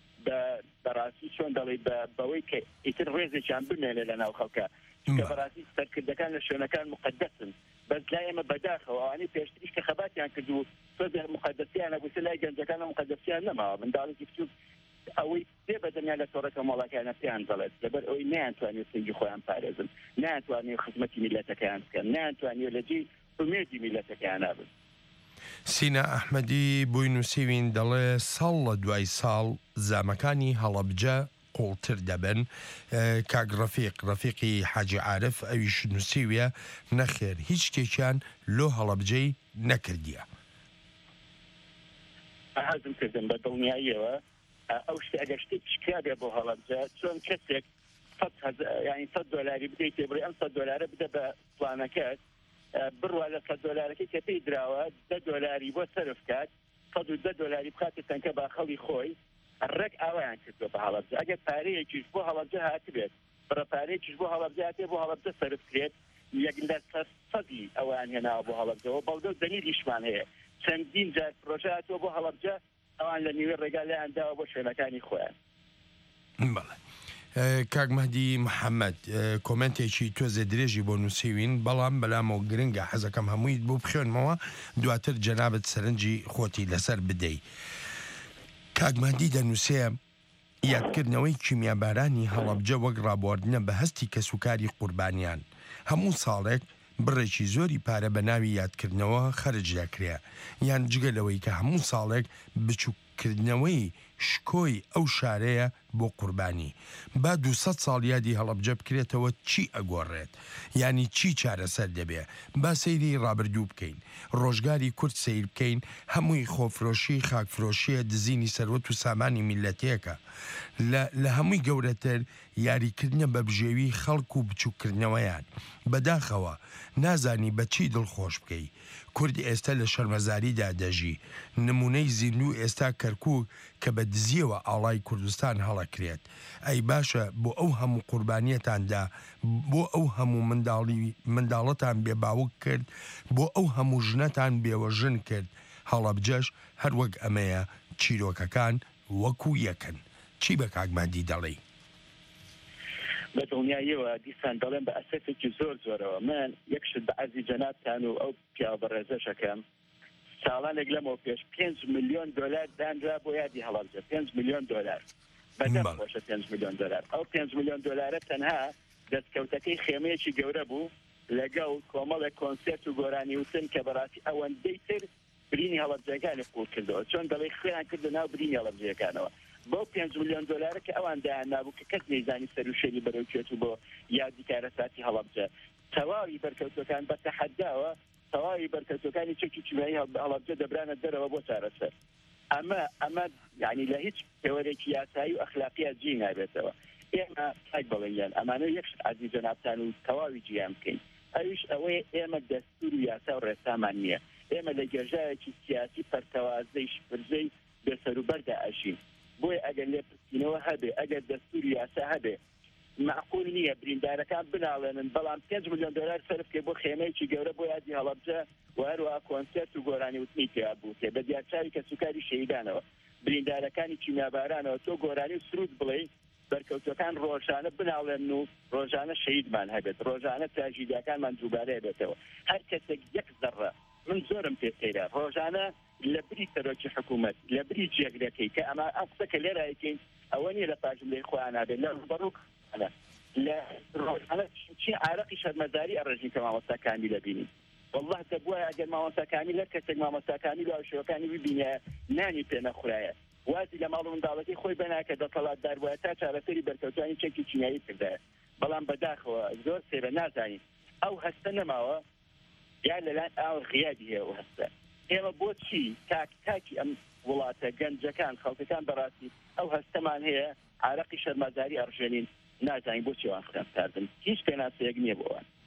بەڕاستی چۆن دەڵێ بەوەی کە ئیتر ڕێزێکیان بمێنێ لە ناو خەڵکە کە بەڕاستی سەرکردەکان لە شوێنەکان مقدسن بەس لای ئێمە بەداخەوە ئەوانەی پێشتریش کە خەباتیان کردو تۆ مقدسیانە بووسە لای گەنجەکانە مقدسیان نەماوە منداڵێکی بچووک ئەوەی دێ بەدەنیا لە تۆڕەکە ماڵەکانە پێیان دەڵێت لەبەر ئەوەی نەیانتوانێت سنگی خۆیان پارێزن نەیانتوانێت خزمەتی میلەتەکەیان بکەن نەیانتوانێت لەجێی ئومێدی میلەتەکەیان نابن سینە ئەحمەدی بووی نووسیوین دەڵێ ساڵ لە دوای ساڵ زامەکانی هەڵەبجە قوڵتر دەبن کاک ڕەفیقی حاجی عارف ئەویش نووسیویە نەخێر هیچ شتێکیان لۆ هەڵەبجەی نەکردیە حەزم کردم بە دڵنیاییەوە ئەو شتە ئەگەر شتێک شکا بێ بۆ هەڵەبجە چۆن کەسێک $100 بدەیت تێبڕی ئەم $100 بدە بە پلانەکەت بڕوا لە $100 کە پێی دراوە $10 بۆ سەرف کات $110 بخاتە تەنکە باخەڵی خۆی ڕێک ئاوایان کردوە بە هەڵەبجە ئەگەر پارەیەکیش بۆ هەڵەبجە هاتبێت بڕە پارەیەکیش بۆ هەڵەبجە هاتێ بۆ هەڵەبجە سەرف کرێت یەک لە سەدی ئەوان هێناوە بۆ هەڵەبجەوە بەڵگە دەلیلیشمان هەیە چەندین جار پرۆژە هاتووە بۆ هەڵەبجە ئەوان لە نیوێ ڕێگا لایان داوە بۆ شوێنەکانی خۆیان کاک مەهدی محەممەد کۆمنتێکی تۆزێ درێژی بۆ نووسیوین بەڵام بەلامەوە گرنگە حەزەکەم هەموویت بۆ بخێنمەوە دواتر جەنابەت سەرنجی خۆتی لەسەر بدەی کاک مەهدی دەنووسێ یادکردنەوەی کیمیابارانی هەڵەبجە وەک ڕابواردنە بە هەستی کەسوکاری قوربانیان هەموو ساڵێک بڕێکی زۆری پارە بە ناوی یادکردنەوە خەرج دەکرێ یان جگەلەوەی کە هەموو ساڵێک بچووکردنەوەی شکۆی ئەو شارەیە بۆ قوربانی با 200 ساڵ یادی هەڵەبجە بکرێتەوە چی ئەگۆڕێت ینی چی چارەسەر دەبێ با سەیری ڕابردوو بکەین ڕۆژگاری کورد سیر بکەین هەمووی خۆفرۆشی خاکفرۆشیە دزینی سەروەت و سامانی میلەتێکە لە هەمووی گەورەتر یاریکردنە بە بژێوی خەڵک و بچووکردنەوەیان بەداخەوە نازانی بە چی دڵخۆش بکەی کورد ئێستا لە شەرمەزاریدا دەژی نمونەی زیندوو ئێستا کەرکووک کە بە دزیەوە ئاڵای کوردستان هەڵەکرێت ئەی باشە بۆ ئەو هەموو قوربانیەتاندا بۆ ئەو هەموو منداڵەتان بێباوک کرد بۆ ئەو هەموو ژنەتان بێوەژن کرد هەڵەبجەش هەروەک ئەمەیە چیرۆکەکان وەکو یەکن چی بە کاک مەهدی دەڵێ بە دڵنیاییەوە دیسان دەڵێن بە ئەسەسێکی زۆرەوە من یەکشت بە عەزی جەنابتان و ئەو پیاوە بەڕێزەشەکەم ساڵانێک لەمەوە پێش $5 ملیۆن دانرا بۆ یادی هەڵەبجە $5 ملیۆن بەدەم خۆشە $5 ملیۆن ئەو $5 ملیۆن تەنها دەستکەوتەکەی خێمەیەکی گەورە بوو لەگەڵ کۆمەڵێک کۆنسێرت و گۆرانی وتن کە بەڕاستی ئەوەندەی تر برینی هەڵەبجەکانی قوڵ کردەوە چۆن دەڵێ خۆیان کردە ناو برینی هەڵەبجەکانەوە بۆ 5 ملیۆن دلار کە ئەوان دایان نابوو کە کەس نەیزانی سەر و شێری بەرەوکێت و بۆ یادی کارەساتی هەڵەبجە تەواوی بەرکەوتەکان بە تەحەداوە تەواوی بەرکەوتەکانی چەکی چوایی هەڵەبجە دەبرانە دەرەوە بۆ چارەسەر ئەمە یعنی لە هیچ تێوەرێکی یاسایی و ئەخلاقیە جێ نابێتەوە ئێمە تاک بڵێن ئەمانە یەک عزیز جەنابتان و تەواوی جیان بکەین ئەویش ئەوەیە ئێمە دەستور و یاسا و ڕێسامان نییە ئێمە لە گەژایەکی سیاسی پەرتەوازەی شپرزەی بێسەروبەردا ئەژین بۆیە ئەگەر لێپرسینەوە هەبێ ئەگەر دەستور و یاسا هەبێ معقول نییە بریندارەکان بناڵێنن بەڵام 5 ملیۆن دلار سەرف بکە بۆ خێمەیەکی گەورە بۆ یادی هەڵەبجە و هەروەها کۆنسێرت و گۆرانی وتنی تیا بووتێ بە دیارچاوی کە سوکاری شەهیدانەوە بریندارەکانی کیمیابارانەوە تۆ گۆرانی و سرود بڵێ بەرکەوتەکان ڕۆژانە بناڵێن و ڕۆژانە شەهیدمان هەبێت ڕۆژانە تراژیدیاکانمان دووبارە بێتەوە هەر کەسێک یەک ذەڕە من زۆرم پێسەیرە ڕۆژانە لە بری سەرۆکی حکوومەت لە بری جێگرەکەی کە ئەمە ئەم قسەکە لێرایەکەین ئەوە نیە لە پاژملەی خۆیان نابێت لە ڕوبەڕووکانە لە ڕۆژانە چی عارەقی شەرمەزاری ئەڕێژین کە مامۆستاکانی لەبینین والله دەبووە ئەگەر مامۆستاکانی لە کەسێک مامۆستاکانی لە شەوەکانی ببینە نانی پێ نەخورایە وازی لە ماڵ و منداڵەکەی خۆی بەناکە دەسەڵاتدار بووە تا چارەسەری بەرکەوتانی چەکی چینایی کردایە بەڵام بەداخەوە زۆر سێرە نازانین ئەو هەستە نەماوە یا لەلایەن ئاو غیابی هەیە ئەو هەستە ئێمە بۆچی تاکی ئەم وڵاتە گەنجەکان خەڵکەکان بەڕاستی ئەو هەستەمان هەیە عارەقی شەرمەزاری ئەڕژێنین نازانین بۆچی ئەوان خوێنکاردن هیچ پێناسەیەک نییە بۆ ئەوان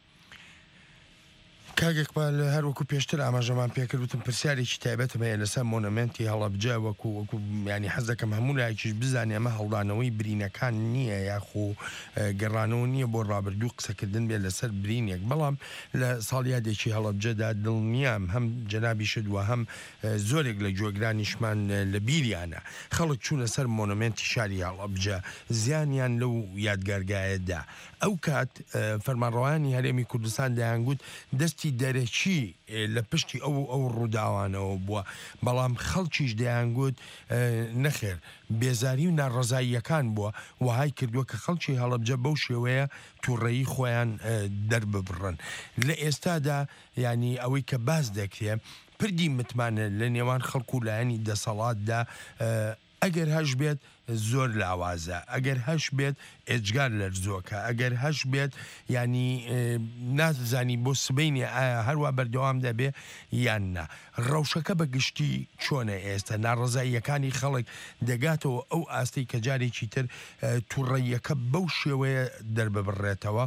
کاگێکمان هەروەکو پێشتر ئاماژەمان پێکردوتم پرسیارێکی تایبەتم هەیە لەسەر مۆنەمنتی هەڵەبجە وەکو ینی حەز دەکەم هەموو لایەکیش بزانێ ئەمە هەڵدانەوەی برینەکان نییە یاخو گەڕانەوە نییە بۆ ڕابردوو قسەکردن بێت لەسەر برینێک بەڵام لە ساڵیادێکی هەڵەبجەدا دڵنیام هەم جەنابی شدووە هەم زۆرێک لە جۆگرانیشمان لە بیریانە خەڵک چوونە سەر مۆنەمنتی شاری هەڵەبجە زیانیان لەو یادگارگایەدا ئەو کات فەرمانڕەوایانی هەرێمی کوردستان دەیانگوت دەستی دەرەکی لە پشتی ئەو ڕووداوانەوە بووە بەڵام خەڵکیش دەیانگوت نەخێر بێزاری و ناڕەزاییەکان بووە وهای کردووە کە خەڵکی هەڵەبجە بەو شێوەیە تووڕێی خۆیان دەرببڕن لە ئێستادا ینی ئەوەی کە باز دەکرێ پردی متمانە لە نێوان خەڵکو و لایەنی دەسەڵاتدا ئەگەر هەش بێت زۆر لاوازە ئەگەر هەش بێت ئێجگار لەرزۆکە ئەگەر هەش بێت ینی نازانی بۆ سبینی ئایا هەروە بەردەوام دەبێ یان نا ڕەوشەکە بە گشتی چۆنە ئێستا ناڕەزاییەکانی خەڵک دەگاتەوە ئەو ئاستی کە جارێکی تر تووڕێیەکە بەو شێوەیە دەرببڕێتەوە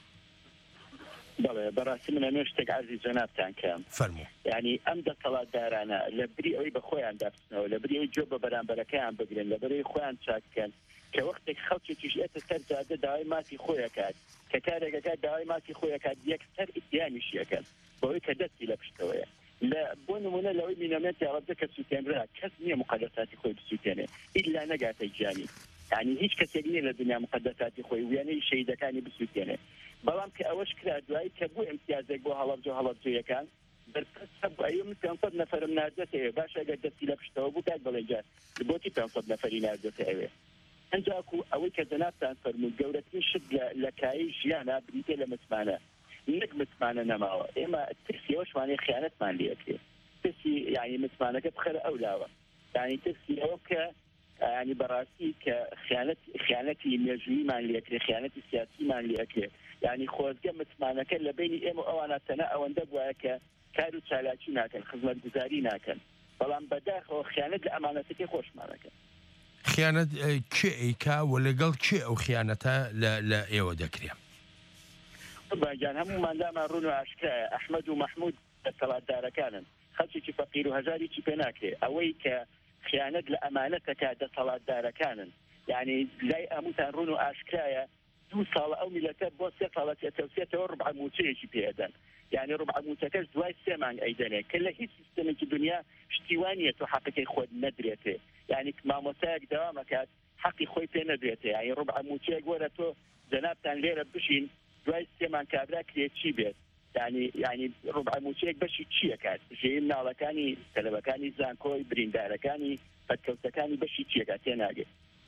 بەڵێ بەڕاستی منە نوێ شتێک عەرزی جەنابتان کەم فەرموو یعنی ئەم دەسەڵاتدارانە لە بری ئەوەی بە خۆیان دابستنەوە لە بری ئەوی جۆ بە بەرامبەرەکەیان بگرن لە بەرەوەی خۆیان چاککەن کە وەختێک خەڵکێکیش ئێتە سەر جادە داوای ماسی خۆیەکات کە کارێکەکە داوای ماسی خۆیەکات یەکسەر ئیتیانیشیەکەن بەوەی کە دەستی لە پشتەوەیە لە بۆ نمونە لەوەی مینەمێتی هەڵەبجە کە سووتێنرا کەس نییە مقەدەساتی خۆی بسووتێنێ ئیلا نەگاتە گیانی یعنی هیچ کەسێک نییە لە دنیا مقەدەساتی خۆی وێنەی شەهیدەکانی بسووتێنێ بەڵام کە ئەوەش کرا دوایی کە بوو امتیازێک بۆ هەڵەبجە و هەڵەبجەیەکان من 500 نەفرم ناردەتەوێ باش ئەگەر دەستی لە پشتەوە بوو کات بڵێجا بۆتی 500 نەفەری ناردەتەوێ ئەنجاکو ئەوەی کە جەنابتان فەرموو گەورەترین شت لە کایی ژیانە بریتێ لە متمانە نەک متمانە نەماوە ئێمە ترسی ئەوەشمانەی خیانەتمان لێکرێ ترسی یعنی متمانەکە بخەرە ئەولاوە یعنی ترسی ئەوە کە ینی بەڕاستی کە خیانەتی مێژوویمان لێکرێ خیانەتی سیاسیمان لێکرێ یعنی خۆزگە متمانەکە لە بینی ئێمە ئەوانە تەنە ئەوەندە بووە کە کار و چالاکی ناکەن خزمەتگوزاری ناکەن بەڵام بەداخەوە خیانەت لە ئەمانەتەکەی خۆشمانەکە خیانەت کێ ئەیکا و لەگەڵ کێ ئەو خیانەتە لە ئێوە دەکرێ باجان هەموماندامان ڕوون و ئاشکرایە ئەحمەد و مەحموود دەسەڵاتدارەکانن خەڵکێکی فەقیر و هەژاریی پێ ناکرێ ئەوەی کە خیانەت لە ئەمانەتەکە دەسەڵاتدارەکانن یعنی لای ئەموتان ڕوون و ئاشکرایە 2 ساڵ ئەو میلەتە بۆ 3 ساڵە تێتەوسێتەوە ڕبع موچەیەکی پێدەن یعنی ڕبع موچەکەش دوای 3 مانگ ئەیدەنێ کە لە هیچ سیستەمێکی دنیا شتیوانیە تۆ حەقەکەی خۆت نەدرێتێ یعنی مامۆستایەک دەوامەکات حەقی خۆی پێ نەدرێتێ یعنی ڕبع موچەیەک وەرە تۆ جەنابتان لێرە بشین دوای 3 مانگ کابرا کرێ چی بێت یعنی ڕبع موچەیەک بەشی چیە کات ژێی مناڵەکانی تەلەبەکانی زانکۆی بریندارەکانی پەتکەوتەکانی بەشی چیەکات تێناگێت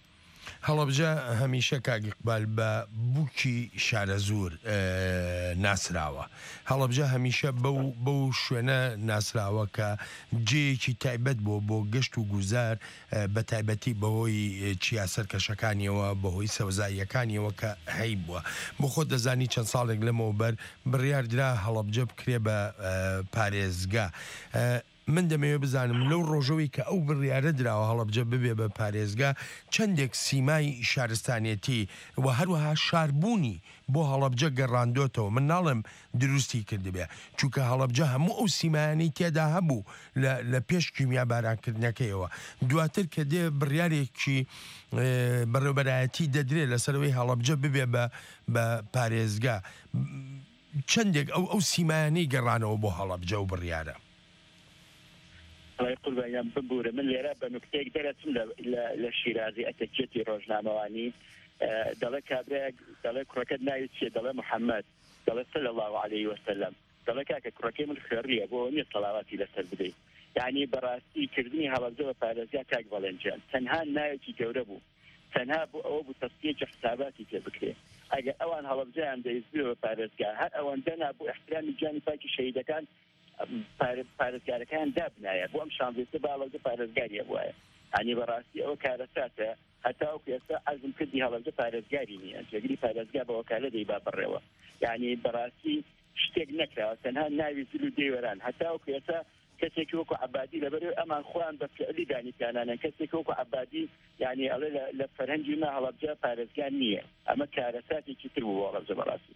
هەڵەبجە هەمیشە کاگیقبال بە بووکی شارە زۆر ناسراوە. هەڵەبجە هەمیشە بەو شوێنە ناسراوە کە جێیەکی تایبەت بۆ گەشت و گوزار بە تایبەتی بەهۆی چیا سەرکەشەکانیەوە بەهۆی سەوزاییەکانیەوە کە هەی بووە. بۆ خۆت دەزانی چەند ساڵێک لەمەوە بەر بڕیاردرا هەڵەبجە بکرێ بە پارێزگا. من دەمەوێت بزانم لەو ڕۆژەوەی کە ئەو بڕیارە دراوە هەڵەبجە ببێ بە پارێزگا چەندێک سیمای شارستانیەتی و هەروەها شاربوونی بۆ هەڵەبجە گەڕاندۆتەوە. من ناڵم دروستی کردبێ چونکە هەڵەبجە هەموو ئەو سیمایانەی تێدا هەبوو لە پێش کیمیا بارانکردنەکەیەوە. دواتر کە دێ بڕیارێکی بەڕێوەبەرایەتی دەدرێت لەسەرەوەی هەڵەبجە ببێ بە پارێزگا چەندێک ئەو سیمایانەی گەڕانەوە بۆ هەڵەبجە و بڕیارە. قوربانیان ببوورە من لێرە بە نوکتەیەک دەرەچم لە شیرازی ئەتەکێتی ڕۆژنامەوانی دەڵێ کابراەک دەڵێ کوڕەکەت ناوی چیە دەڵێ محەممەد دەڵێ صلی الله عليه وسلم دەڵێ کاکە کوڕەکەی من خوێڕیە بۆ نییە سەڵاواتی لەسەر بدەیت. یعنی بەڕاستی کردنی هەڵەبجە بە پارێزگا کاک بەڵێنجیان تەنها ناوێکی گەورە بوو تەنها بوو ئەوە بوو تەسکیەکی حساباتی تێ بکرێ. ئەگەر ئەوان هەڵەبجەیان دەیزبێ بە پارێزگا هەر ئەوەندە نابوو احترامی جانی پاکی شەهیدەکان پارێزگارەکان دابنایە بۆ ئەم شانزێتە باڵەوجە پارێزگاریە بواە. ئەنی بەڕاستی ئەوە کارەساتە هەتاوەکو ئێستا عەزم کردی هەڵەبجە پارێزگاری نییە جێگری پارێزگا بە وەکالە دەیبا بڕێەوە. یعنی بەڕاستی شتێک نەکراوە تەنها ناوی زل و دێوەران هەتاوەکو ئێستا کەسێکی وەکو عەبادی لەبەرەوەی ئەمان خۆیان بە فعلی دانیکانانن کەسێکی وەکو عەبادی یعنی ئەڵێ لە فەرهەنگی ما هەڵەبجە پارێزگار نییە. ئەمە کارەساتێکی تر بوو هەڵەبجە بەڕاستی.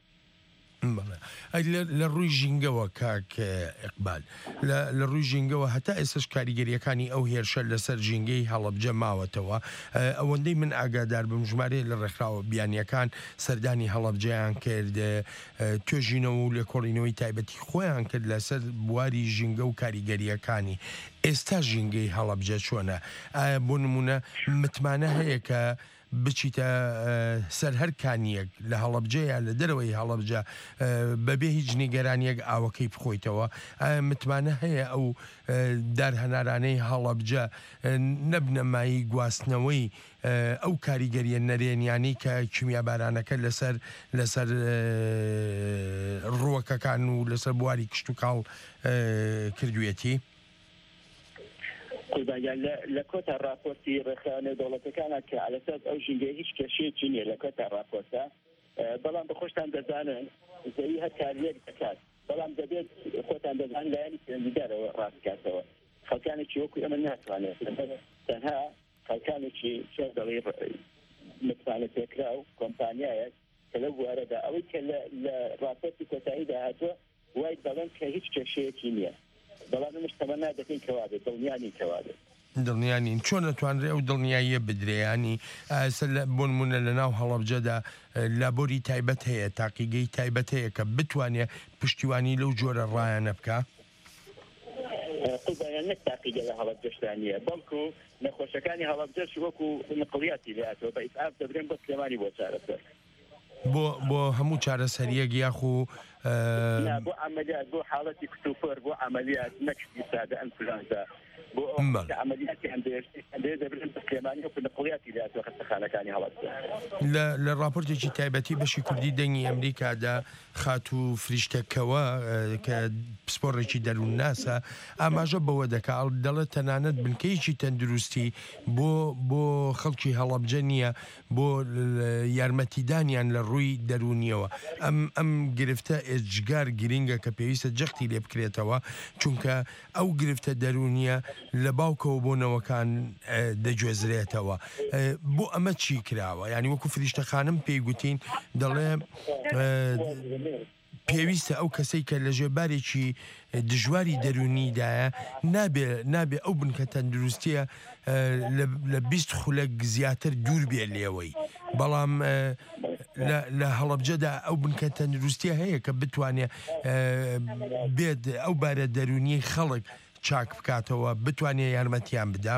لە ڕووی ژینگەوە کاک ئیقبال لە ڕووی ژینگەوە هەتا ئێستش کاریگەریەکانی ئەو هێرشە لەسەر ژینگەی هەڵەبجە ماوەتەوە. ئەوەندەی من ئاگادار بم ژمارە لە ڕێکخراوە بیانیەکان سەردانی هەڵەبجەیان کرد توێژینەوە و لێکۆڵینەوەی تایبەتی خۆیان کرد لەسەر بواری ژینگە و کاریگەریەکانی. ئێستا ژینگەی هەڵەبجە چۆنە؟ ئایا بۆ نمونە متمانە هەیە کە بچیتە سەر هەر کانیەک لە هەڵەبجەیە لە دەرەوەی هەڵەبجە بەبێ هیچ نیگەرانیەک ئاوەکەی بخۆیتەوە؟ ئایا متمانە هەیە ئەو دارهەنارانەی هەڵەبجە نەبنەمایی گواستنەوەی ئەو کاریگەریە نەرێنیانی کە کیمیا بارانەکە لەسەر ڕووەکەکان و لەسەر بواری کشت و کاڵ کردوێتی؟ لە کۆتا راپۆرتی ڕێخانە دەوڵەتەکانە کە علەساس ئەو ژینگەی هیچ کێشەیەکی نییە لە کۆتا راپۆرتە. بەڵام بە خۆشتان دەزانن زەوی هەر کاریەک دەکات بەڵام دەبێت خۆتان دەزان لایانی پەیوەندیدارەوە ڕاستکاتەوە. خەڵکانێکی وەکو ئەمە ناتوانێت تەنها خەڵکانێکی چۆن دەڵێ متمانە پێکرا و کۆمپانیایەک کە لەو بوارەدا ئەوەی کە لە راپۆرتی کۆتاییدا هاتووە وای دەڵێن کە هیچ کێشەیەکی نییە. بەڵام مشتەمە نادەکەین کەوابێت دڵنیانی کەوابێت دڵنیانین چۆن نەتوانرێ ئەو دڵنیاییە بدرێیانی بۆ نمونە لە ناو هەڵەبجەدا لابۆری تایبەت هەیە تاقیگەی تایبەت هەیە کە بتوانێت پشتیوانی لەو جۆرە ڕایانە بکە؟ قوبایان نەک تاقیگە لە هەڵەبجەشتانیە بەڵکو نەخۆشەکانی هەڵەبجەش وەکو نقڵیاتی لاتەوە بە ئیسعاف دەبرێن بۆ سلێمانی بۆ چارەسەر بۆ هەموو چارەسەریەک یاخو بۆ عملیات بۆ حاڵەتی کتوپەر بۆ عملیات نەکشتی سادە ئەنفلانزا بۆ عملیاتی هەندێک دەبرێن بە سلێمانی وەکو نقڵیاتی لاتەوە خەستەخانەکانی هەڵەبجە. لە راپۆرتێکی تایبەتی بەشی کوردی دەنگی ئەمریکادا خات و فریشتەکەوە کە پسپۆڕێکی دەروون ناسە ئاماژە بەوە دەکات دەڵێت تەنانەت بنکەیەکی تەندروستی بۆ خەڵکی هەڵەبجە نییە بۆ یارمەتیدانیان لە ڕووی دەرونیەوە. ئەم گرفتە ئێجگار گرینگە کە پێویستە جەختی لێ بکرێتەوە چونکە ئەو گرفتە دەرونیە لە باوکەوە بۆنەوەکان دەگوێزرێتەوە. بۆ ئەمە چی کراوە؟ یعنی وەکو فریشتەخانم پێی گوتین دەڵێ پێویستە ئەو کەسەی کە لە ژێبارێکی دژواری دەرونیدایە نابێ ئەو بنکە تەندروستیە لە 20 خولەک زیاتر دوور بێ لێەوەی. بەڵام لە هەڵەبجەدا ئەو بنکە تەندروستیە هەیە کە بتوانێت بێت ئەو بارە دەرونی خەڵک چاک بکاتەوە بتوانێت یارمەتیان بدا.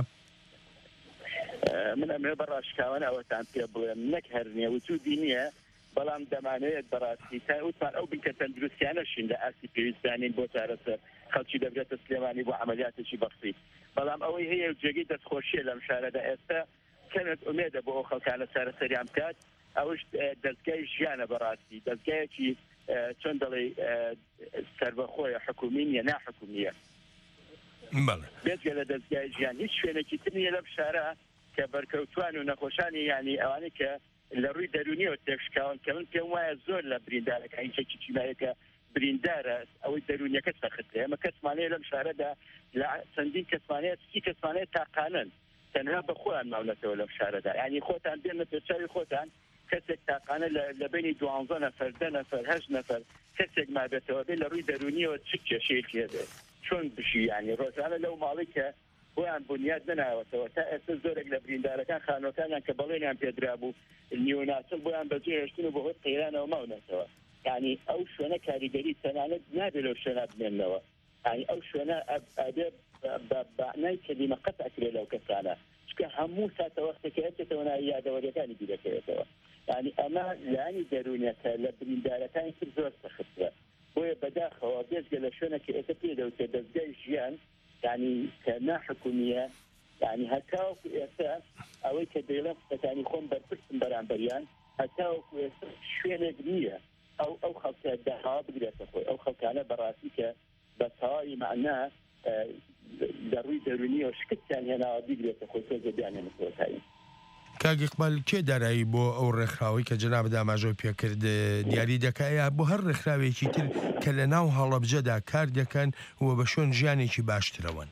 من ئەمێ بەڕاشکاوانە ئەوەتان پێ بڵێم نەک هەرنیە وجودی نییە بەڵام دەمانەیەت بەڕاستی تا وتمان ئەو بنکە تەندروستیانەشین لە ئاسی پێویستانین بۆ چارەسەر خەڵکی دەبرێتە سلێمانی بۆ عملیاتێکی بەختی. بەڵام ئەوەی هەیە جێگەی دەستخۆشیە لەم شارەدا ئێستا کەمێک ئومێدە بۆ ئەو خەڵکانە سەرسەریان بکات ئەوش دەستگای ژیانە بەڕاستی دەستگایەکی چۆن دەڵێ سەربەخۆیە حکومی نیە ناحکومیە بێتگە لە دەستگای ژیان هیچ شوێنێکی تر نیە لەم شارە کە بەرکەوتوان و نەخۆشانی ینی ئەوانەی کە لە ڕووی دەرونیەوە تێکشکاون کە من پێم وایە زۆر لە بریندارەکە هیچێکی چیمایەکە بریندارە ئەوەی دەرونیەکە سەختێ ئەمە کەسمانەیە لەم شارەدا لە چەندین کەسمانەیە کەسمانەیە تاقانن تەنها بە خۆیان ماونەتەوە لەم شارەدا ینی خۆتان بێنە پێچاوی خۆتان کەسێک تاقانە لە بینی 12 نەفەر 10 نەفەر 8 نەفەر کەسێک مابێتەوە بێ لە ڕووی دەرونیەوە چ کێشەیەکی هەبێت چۆن بشی ینی ڕۆژانە لەو ماڵی کە بۆیان بنیاد نەناوەتەوە تا ئێستا زۆرێک لە بریندارەکان خانۆکانیان کە بەڵێنیان پێدرا بوو نیۆناسل بۆیان بەجێ هێشتن و بەهۆی قەیرانەوە ماونەتەوە ینی ئەو شوێنە کاریگەری تەنانەت نابێت لەو شوێنە بمێننەوە ینی ئەو شوێنە ئەبێ بەعنای کەلیمە قەت ئەکرێت لەو کەسانە چکە هەموو ساتەوەختێکە ئەچێتەوە ناوی یادەوەریەکانی بیرەکەوێتەوە ینی ئەمە لانی دەرونیەکە لە بریندارەکانی تر زۆر سەختە بۆیە بەداخەوە بێزگە لە شوێنێکە ئێستا پێدەوتێت دەستگای ژیان ینی کە ناحکومیە ینی هەتاوەکو ئێستا ئەوەی کە دەیڵێن قسەکانی خۆم بەرپرسم بەرامبەریان هەتاوەکو ئێستا شوێنێک نییە ئەو خەڵکە داهاوا بگرێتە خۆی ئەو خەڵکانە بەڕاستی کە بە تەواوی مەعنا دەڕووی دەرونیەوە شکستیان هێناوە بیگرێتە خۆی تۆزە بیانێنەوەتایی کاک ئیقبال کێ دارایی بۆ ئەو ڕێکخراوی کە جەناب داماژۆ پێکرد دیاری دەکایە بۆ هەر ڕێکخراوێکی تر کە لە ناو هەڵەبجەدا کار دەکەن و بە شوێن ژیانێکی باشترەوەن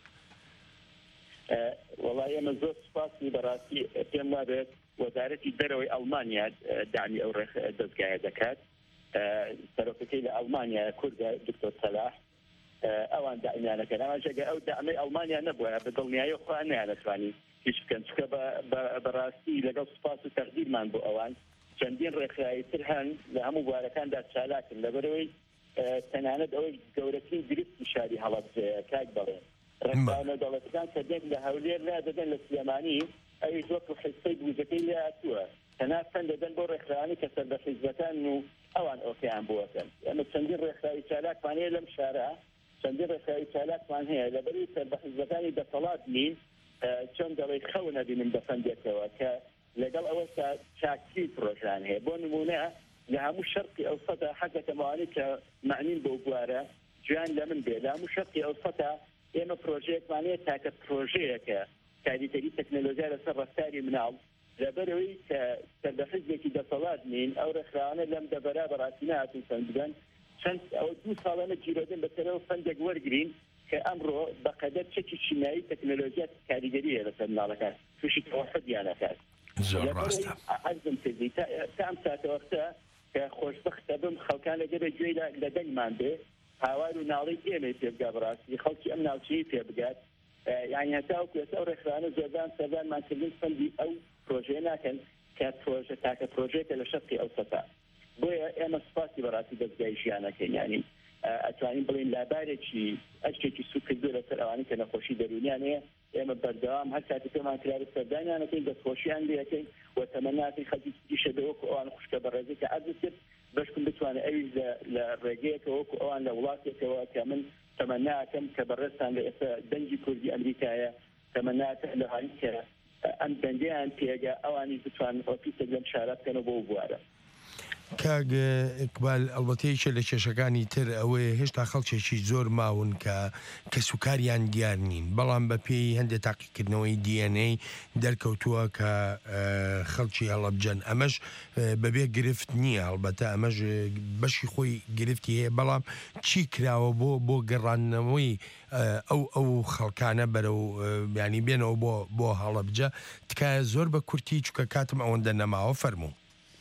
وەڵای ئێمە زۆر سوپاسی بەڕاستی پێم وابێت وەزارەتی دەرەوەی ئەڵمانیا دامی ئەو دەستگایە دەکات سەرۆکەکەی لە ئەڵمانیا کوردە دکتۆر سەلاح ئەوان دامیانەکەن ئەوانجێگە ئەو دامەی ئەڵمانیا نەبووە بە دڵنیایی خۆیان نەیانەتوانی هیچ بکەن چکە بەڕاستی لەگەڵ سوپاس و تەقدیرمان بۆ ئەوان چەندین ڕێکخراوی تر هەن لە هەموو بوارەکاندا چالاکن لەبەرەوەی تەنانەت ئەوەی گەورەترین گرفتی شاری هەڵەبجەیە کاک بەڵێن ڕێکخراوە دەوڵەتەکان کە دێک لە هەولێر نادەدەن لە سلێمانی ئەوی وەکو حیسەی بوجەکەی لێ هاتووە تەنافتەن دەدەن بۆ ڕێکخراوانی کە سەر بە حیزبەکان و ئەوان ئۆکیان بووەکەن ئەمە چەندین ڕێکخراوی چالاکمان هەیە لەم شارە چەندین ڕێکخراوی چالاکمان هەیە لەبەری سەر بە حیزبەکانی دەسەڵات نین چۆن دەڵێ خەو نەبینم دەفەندێتەوە کە لەگەڵ ئەوە چاکتی پرۆژان هەیە بۆ نمونە لە هەموو شەرقی ئەوسەدا حەزەکەمەوانی کە معنین بۆ بوارە جوان لە من بێ لە هەموو شەرقی ئەوسەدا ئێمە پرۆژەیەکمانەیە تاکە پرۆژەیەکە کاریگەری تەکنۆلۆژیا لەسەر ڕەفتاری مناڵ لەبەرەوەی کە سەردەحیزبێکی دەسەڵات نین ئەو ڕێکخراوانە لەم دەبەرا بەڕاستی نهاتوون فەند بدەن چەند ئەوە 2 ساڵانە گیرۆدن بەسەرەوە فەندێک وەرگرین کە ئەمڕۆ بەقەدەر چەکی چینایی تەکنۆلۆژیات کاریگەریە لەسەر مناڵەکان تووشی تەوەحەدیانەکات زۆر ڕاستە عەرزم کردی تا ئەم ساتەوەختە کە خۆشبەختە بم خەڵکان لەگەرە گوێی لە دەنگمان بێ هاوار و ناڵی ئێمە پێ بگا بەڕاستی خەڵکی ئەم ناوچەیە پێ بگات یعنی هەتاوەکو ئێستا ئەو ڕێکخراوانە زۆردان سەردانمانکردن فەندی ئەو پرۆژەیە ناکەن کە پرۆژە تاکە پرۆژەیەکە لە شەرقی ئەوسەتا بۆیە ئێمە سوپاسی بەڕاستی دەستگای ژیانەکەین ینی ئەتوانین بڵین لابارێکی ئەشتێکی سوود کردووە لەسەر ئەوانەی کە نەخۆشی دەرونیان هەیە ئێمە بەردەوام هەر کاتی پێمان کرارە سەردانیانەکەین دەستخۆشییان لێەکەین و تەمەناتی خەڵکی دیشە بەوەکو ئەوان خوشکە بەڕێزی کە عەرز کرد بەشکم بتوانێت ئەوی لە ڕێگەیەکە وەکو ئەوان لە وڵاتێکەوە کە من تەمەناکەم کە بەڕێستان لە ئێستا دەنگی کوردی ئەمریکایە تەمەناکە لەوانی کە ئەم دەنگیان پێگە ئەوانی بتوان ئۆفیسێک لەم شارە بکەنەوە بۆ بوارە کاگ ئیقبال ئەڵبەتەیەکە لە کێشەکانی تر ئەوەیە هێشتا خەڵکێکی زۆر ماون کە سوکاریان دیار نین بەڵام بە پێی هەندێک تاقیکردنەوەی DNA دەرکەوتووە کە خەڵکی هەڵەبجەن ئەمەش بەبێ گرفت نییە هەڵبەتە ئەمەش بەشی خۆی گرفتی هەیە بەڵام چی کراوە بۆ گەڕانەوەی ئەو خەڵکانە بەرەو ینی بێنەوە بۆ هەڵەبجە تکایە زۆر بە کورتی چکە کاتم ئەوەندە نەماوە فەرموو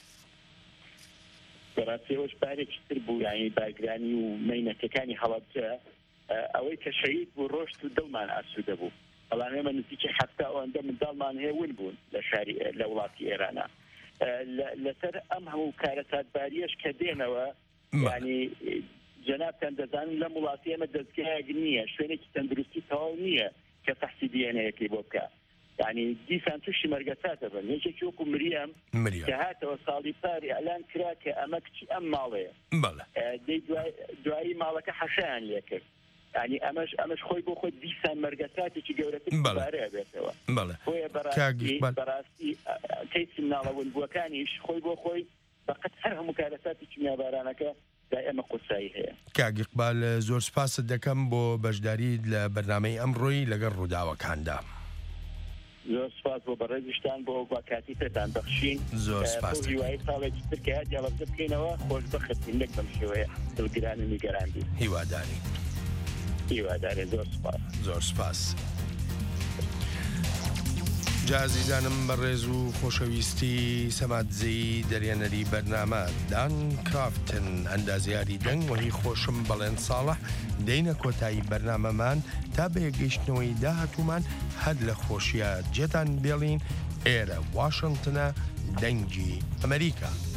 بەڕاستیەوەش بارێکی تر بوو یانی باگرانی و مەینەکەەکانی هەڵەبجە ئەوەی کە شەهید بوو ڕۆشت و دڵمان ئاسوودە بوو بەڵام ئێمە نزیکە حەفتا ئەوەندە منداڵمان هەیە ون بوون لە وڵاتی ئێرانە لەسەر ئەم هەموو کارە ساتباریەش کە دێنەوە ینی جەنابتان دەزانن لەم وڵاتی ئێمە دەستگایەک نییە شوێنێکی تەندروستی تەواو نییە کە تەحسی دیێنەیەکەی بۆ بکە يعني دیسان تووشی مەرگەساتە بن یەکێکی وەکو مریەم کە هاتەوە ساڵی پاری ئەلان کرا کە ئەمە کچی ئەم ماڵەیە دوایی ماڵەکە حەشایان لێ کرد ینی ئەمەش خۆی بۆ خۆی دیسان مەرگەساتێکی گەورەتر بارەیە بێتەوە بۆیە بەڕاستی کەیسی مناڵەون بووەکانیش خۆی بۆ خۆی بەقەت هەر هەموو کارەساتی چمیابارانەکە دائما قوسایی هەیە. کاک ئیقبال زۆر سپاست دەکەم بۆ بەشداری لە بەرنامەی ئەمڕۆی لەگەڵ ڕووداوەکاندا. زۆر سپاس بۆ بەڕێزیشتان بۆ باکاتی پێتان بەخشین. زۆر سپاس هیوای ساڵێکی ترکە دیاڵەزە بکەینەوە خۆشبەختین لێک بەم شێوەیە دڵگرانی نیگەراندی هیوادارێ زۆر سپاس. زۆر سپاس. جازیزانم بەڕێز و خۆشەویستی سەماتزەی دەریێنەری بەرنامە دان کرافتن ئەندازیاری دەنگ وەهی خۆشم بەڵێن ساڵح دەینە کۆتایی بەرنامەمان تا بە یەگەیشتنەوەی داهاتوومان هەر لە خۆشیە جێتان بێڵین ئێرە واشنگتنە دەنگی ئەمریکا.